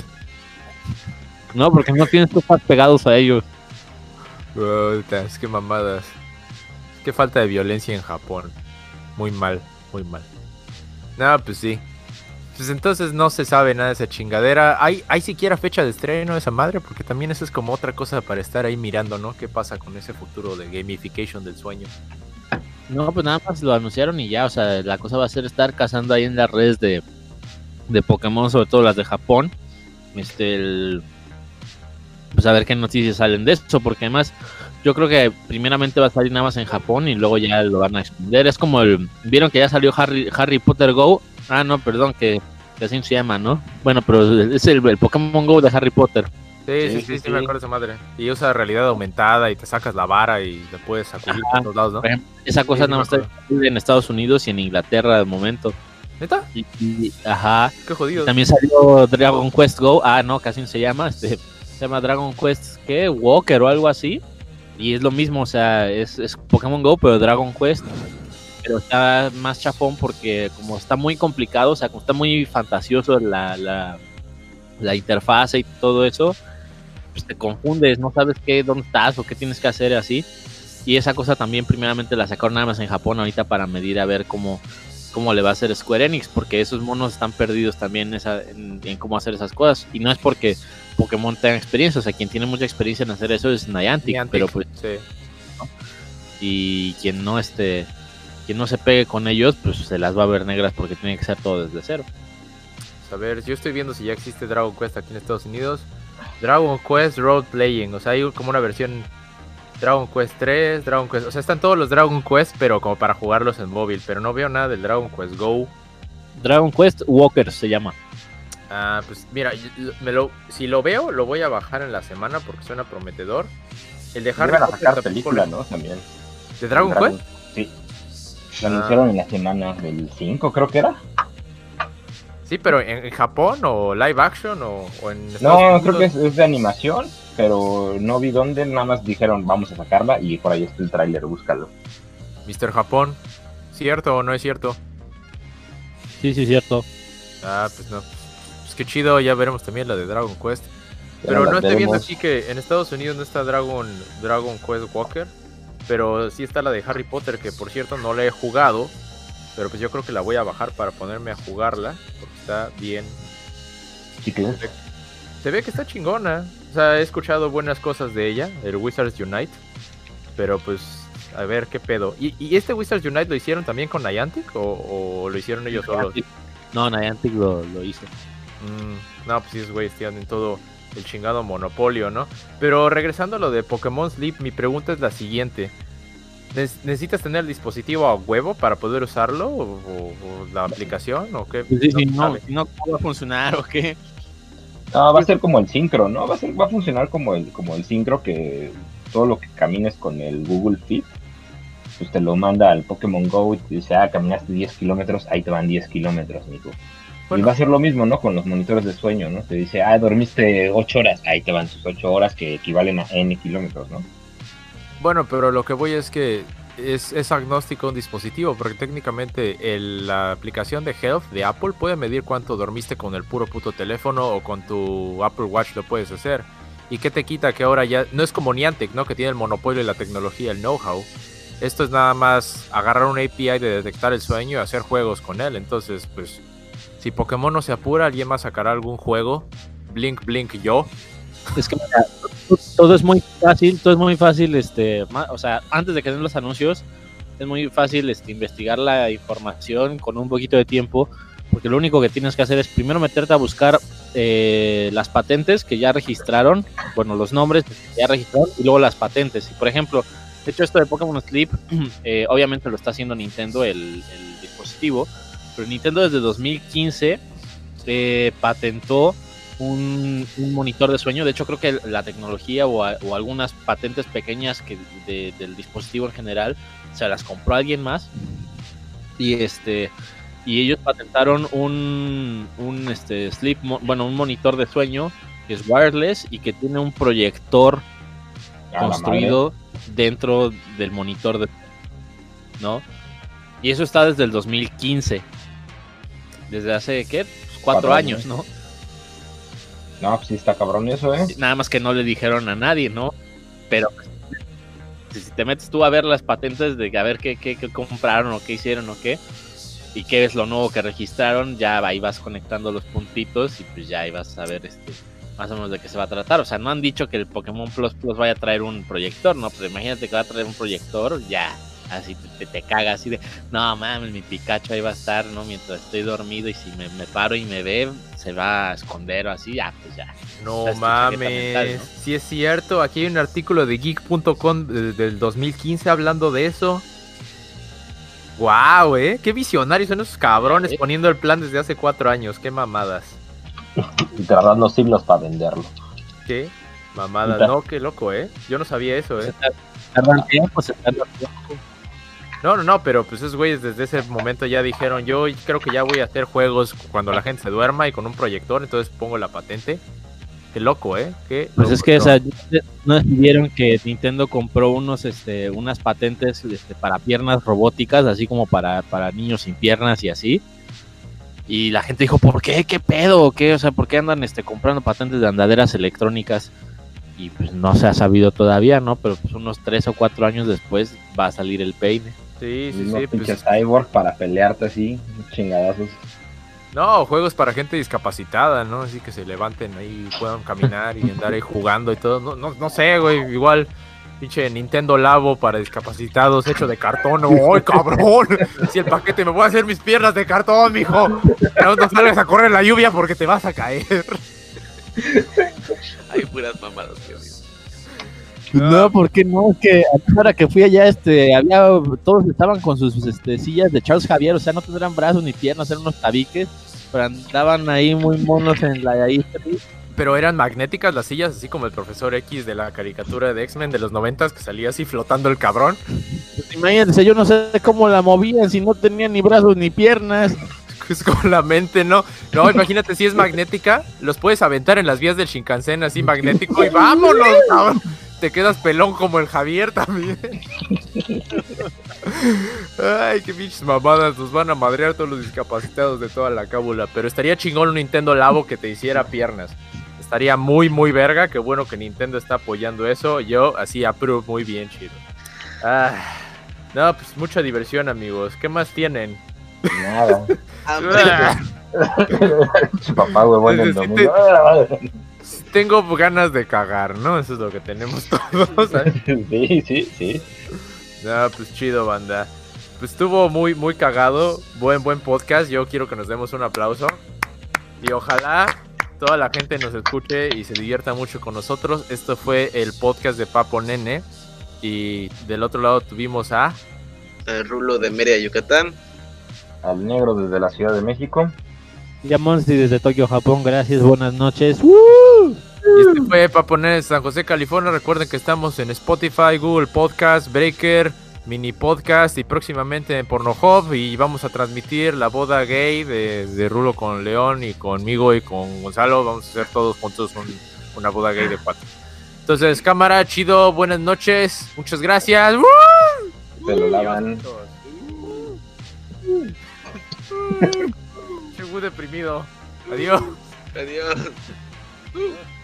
No, porque no tienes que estar pegados a ellos. Puta, es que mamadas. Es que falta de violencia en Japón. Muy mal, muy mal. No, pues sí. Pues entonces no se sabe nada de esa chingadera. ¿Hay, ¿Hay siquiera fecha de estreno de esa madre? Porque también eso es como otra cosa para estar ahí mirando, ¿no? ¿Qué pasa con ese futuro de gamification del sueño? No, pues nada más lo anunciaron y ya, o sea, la cosa va a ser estar cazando ahí en las redes de, de Pokémon, sobre todo las de Japón. Este, el, pues a ver qué noticias salen de eso, porque además yo creo que primeramente va a salir nada más en Japón y luego ya lo van a extender. Es como el, vieron que ya salió Harry, Harry Potter Go. Ah, no, perdón, que, que así se llama, ¿no? Bueno, pero es el, el Pokémon Go de Harry Potter. Sí, sí, sí, sí, sí, me acuerdo de esa madre. Y usa realidad aumentada y te sacas la vara y te puedes sacudir por todos lados, ¿no? Por ejemplo, esa cosa Sí, nada sí más me está en Estados Unidos y en Inglaterra de momento. ¿Neta? Y, y- ajá. Qué jodido. También salió Dragon Quest Go. Ah, no, casi se llama. Este, se llama Dragon Quest, ¿qué? Walker o algo así. Y es lo mismo, o sea, es, es Pokémon Go, pero Dragon Quest. Pero está más chafón porque como está muy complicado, o sea, como está muy fantasioso la, la, la interfase y todo eso, pues te confundes, no sabes qué, dónde estás o qué tienes que hacer así. Y esa cosa también primeramente la sacaron nada más en Japón ahorita para medir a ver cómo, cómo le va a hacer Square Enix, porque esos monos están perdidos también esa, en, en cómo hacer esas cosas. Y no es porque Pokémon tenga experiencia, o sea, quien tiene mucha experiencia en hacer eso es Niantic, Niantic, pero pues, sí. y quien no este, quien no se pegue con ellos, pues se las va a ver negras porque tiene que ser todo desde cero. A ver, yo estoy viendo si ya existe Dragon Quest aquí en Estados Unidos. Dragon Quest Role Playing, o sea, hay como una versión Dragon Quest tres, Dragon Quest, o sea, están todos los Dragon Quest, pero como para jugarlos en móvil, pero no veo nada del Dragon Quest Go. Dragon Quest Walker se llama. Ah, pues mira, yo- me lo, si lo veo, lo voy a bajar en la semana porque suena prometedor. El de Harry Iban a Potter sacar tampoco película, lo- ¿no? También. ¿De Dragon Quest? Sí. Lo Ah. anunciaron en la semana del cinco, creo que era. Sí, pero ¿en, en Japón o live action o, o en Estados No, Unidos? creo que es, es de animación, pero no vi dónde, nada más dijeron vamos a sacarla y por ahí está el tráiler, búscalo. mister Japón, ¿cierto o no es cierto? Sí, sí, cierto. Ah, pues no. Pues qué chido, ya veremos también la de Dragon Quest. Ya Pero la no estoy viendo veremos. aquí que en Estados Unidos no está Dragon, Dragon Quest Walker. Pero sí está la de Harry Potter, que por cierto no la he jugado. Pero pues yo creo que la voy a bajar para ponerme a jugarla. Porque está bien. Sí que es. Se ve que está chingona. O sea, he escuchado buenas cosas de ella, el Wizards Unite. Pero pues, a ver qué pedo. ¿Y, y este Wizards Unite lo hicieron también con Niantic? ¿O, o lo hicieron ellos solos? No, Niantic lo, lo hizo. Mm, no, pues sí, esos güeyes tienen todo el chingado monopolio, ¿no? Pero regresando a lo de Pokémon Sleep, mi pregunta es la siguiente. ¿Ne- ¿Necesitas tener el dispositivo a huevo para poder usarlo? ¿O, o- o la aplicación? ¿O qué? Pues sí, sí, se no, sabe. no, ¿cómo va a funcionar o qué? No, va a ser como el sincro, ¿no? Va a ser, va a funcionar como el, como el sincro, que todo lo que camines con el Google Fit, pues te lo manda al Pokémon Go y te dice, ah, caminaste diez kilómetros, ahí te van diez kilómetros, Nico. Y Bueno. va a ser lo mismo, ¿no? Con los monitores de sueño, ¿no? Te dice, ah, dormiste ocho horas, ahí te van tus ocho horas que equivalen a N kilómetros, ¿no? Bueno, pero lo que voy es que es, es agnóstico un dispositivo, porque técnicamente el- la aplicación de Health de Apple puede medir cuánto dormiste con el puro puto teléfono o con tu Apple Watch lo puedes hacer. ¿Y qué te quita que ahora ya... No es como Niantic, ¿no? Que tiene el monopolio de la tecnología, el know-how. Esto es nada más agarrar un A P I de detectar el sueño y hacer juegos con él. Entonces, pues, si Pokémon no se apura, alguien más sacará algún juego. Blink, blink, yo. Es que mira, to- todo es muy fácil, todo es muy fácil, este, ma- o sea, antes de que den los anuncios, es muy fácil este, investigar la información con un poquito de tiempo, porque lo único que tienes que hacer es primero meterte a buscar eh, las patentes que ya registraron, bueno, los nombres que ya registraron y luego las patentes. Y por ejemplo, de hecho esto de Pokémon Sleep, eh, obviamente lo está haciendo Nintendo el, el dispositivo, pero Nintendo desde dos mil quince eh, patentó un, un monitor de sueño. De hecho creo que la tecnología o, a- o algunas patentes pequeñas que de- del dispositivo en general se las compró alguien más y este y ellos patentaron un, un este sleep, mo- bueno, un monitor de sueño que es wireless y que tiene un proyector A la construido dentro del monitor de, ¿no? Y eso está desde el dos mil quince. Desde hace, ¿qué? Pues cuatro, Cuatro años, años. ¿no? No, pues sí está cabrón eso, ¿eh? Nada más que no le dijeron a nadie, ¿no? Pero pues, si si te metes tú a ver las patentes de a ver qué, qué, qué compraron o qué hicieron o qué, y qué es lo nuevo que registraron, ya ahí vas conectando los puntitos y pues ya ahí vas a ver este, más o menos de qué se va a tratar. O sea, no han dicho que el Pokémon Plus Plus vaya a traer un proyector, ¿no? Pero imagínate que va a traer un proyector, ya, así te, te, te caga así de, no mames, mi Pikachu ahí va a estar, ¿no? Mientras estoy dormido y si me, me paro y me ve, se va a esconder o así, ya, pues ya. No O sea, es tu chaqueta mames, mental, ¿no? sí es cierto, aquí hay un artículo de geek punto com de- del dos mil quince hablando de eso. Guau, eh, qué visionarios son esos cabrones Sí. poniendo el plan desde hace cuatro años, qué mamadas. Y tardando siglos para venderlo. Qué mamadas, Puta. no, qué loco, eh, yo no sabía eso, eh. Tardan tiempo, se tarda tiempo. No, no, no, pero pues esos güeyes desde ese momento ya dijeron, yo creo que ya voy a hacer juegos cuando la gente se duerma y con un proyector, entonces pongo la patente. Qué loco, ¿eh? Qué Pues loco, es que, no. o sea, no vieron que Nintendo compró unos, este, unas patentes este, para piernas robóticas, así como para, para niños sin piernas y así. Y la gente dijo, ¿por qué? ¿Qué pedo? ¿Qué? O sea, ¿por qué andan este, comprando patentes de andaderas electrónicas? Y pues no se ha sabido todavía, ¿no? Pero pues unos tres o cuatro años después va a salir el peine. Sí, sí, Unos sí, pinches pues, cyborg para pelearte así, chingadazos. no, juegos para gente discapacitada, ¿no? Así que se levanten ahí, puedan caminar y andar ahí jugando y todo. No, no, no sé, güey, igual pinche Nintendo Labo para discapacitados hecho de cartón. ¡Ay, cabrón! Si el paquete me voy a hacer mis piernas de cartón, mijo. No, no salgas a correr en la lluvia porque te vas a caer. Hay puras mamadas, tío. No, ¿por qué no? Es que ahora que fui allá, este, había, todos estaban con sus este, sillas de Charles Javier, o sea, no tendrán brazos ni piernas, eran unos tabiques, pero andaban ahí muy monos en la ahí. Pero eran magnéticas las sillas, así como el profesor X de la caricatura de X-Men de los noventas, que salía así flotando el cabrón. Pues imagínense, yo no sé cómo la movían si no tenían ni brazos ni piernas. Es con la mente, ¿no? No, imagínate, si es magnética, los puedes aventar en las vías del Shinkansen así magnético y vámonos, cabrón. Te quedas pelón como el Javier también. Ay, qué pinches mamadas, nos van a madrear todos los discapacitados de toda la cábula. Pero estaría chingón un Nintendo Labo que te hiciera piernas. Estaría muy, muy verga. Qué bueno que Nintendo está apoyando eso. Yo así approve, muy bien, chido. Ah, no, pues mucha diversión, amigos. ¿Qué más tienen? Nada. Ah, Papá huevón del Necesite- domingo. Tengo ganas de cagar, ¿no? Eso es lo que tenemos todos. ¿sabes? Sí, sí, sí. No, pues chido, banda. Pues estuvo muy, muy cagado. Buen, buen podcast. Yo quiero que nos demos un aplauso. Y ojalá toda la gente nos escuche y se divierta mucho con nosotros. Esto fue el podcast de Papo Nene. Y del otro lado tuvimos a... el Rulo de Mérida, Yucatán. Al negro desde la Ciudad de México. Ya Monsi desde Tokio, Japón, gracias, buenas noches. ¡Woo! Y este fue Papo Nene de San José, California. Recuerden que estamos en Spotify, Google Podcast, Breaker, Mini Podcast y próximamente en Pornhub. Y vamos a transmitir la boda gay de, de Rulo con León y conmigo y con Gonzalo. Vamos a hacer todos juntos un- una boda gay de cuatro. Entonces, cámara, chido, buenas noches. Muchas gracias. ¡Woo! Se lo lavan. Che, muy deprimido. Adiós. Adiós.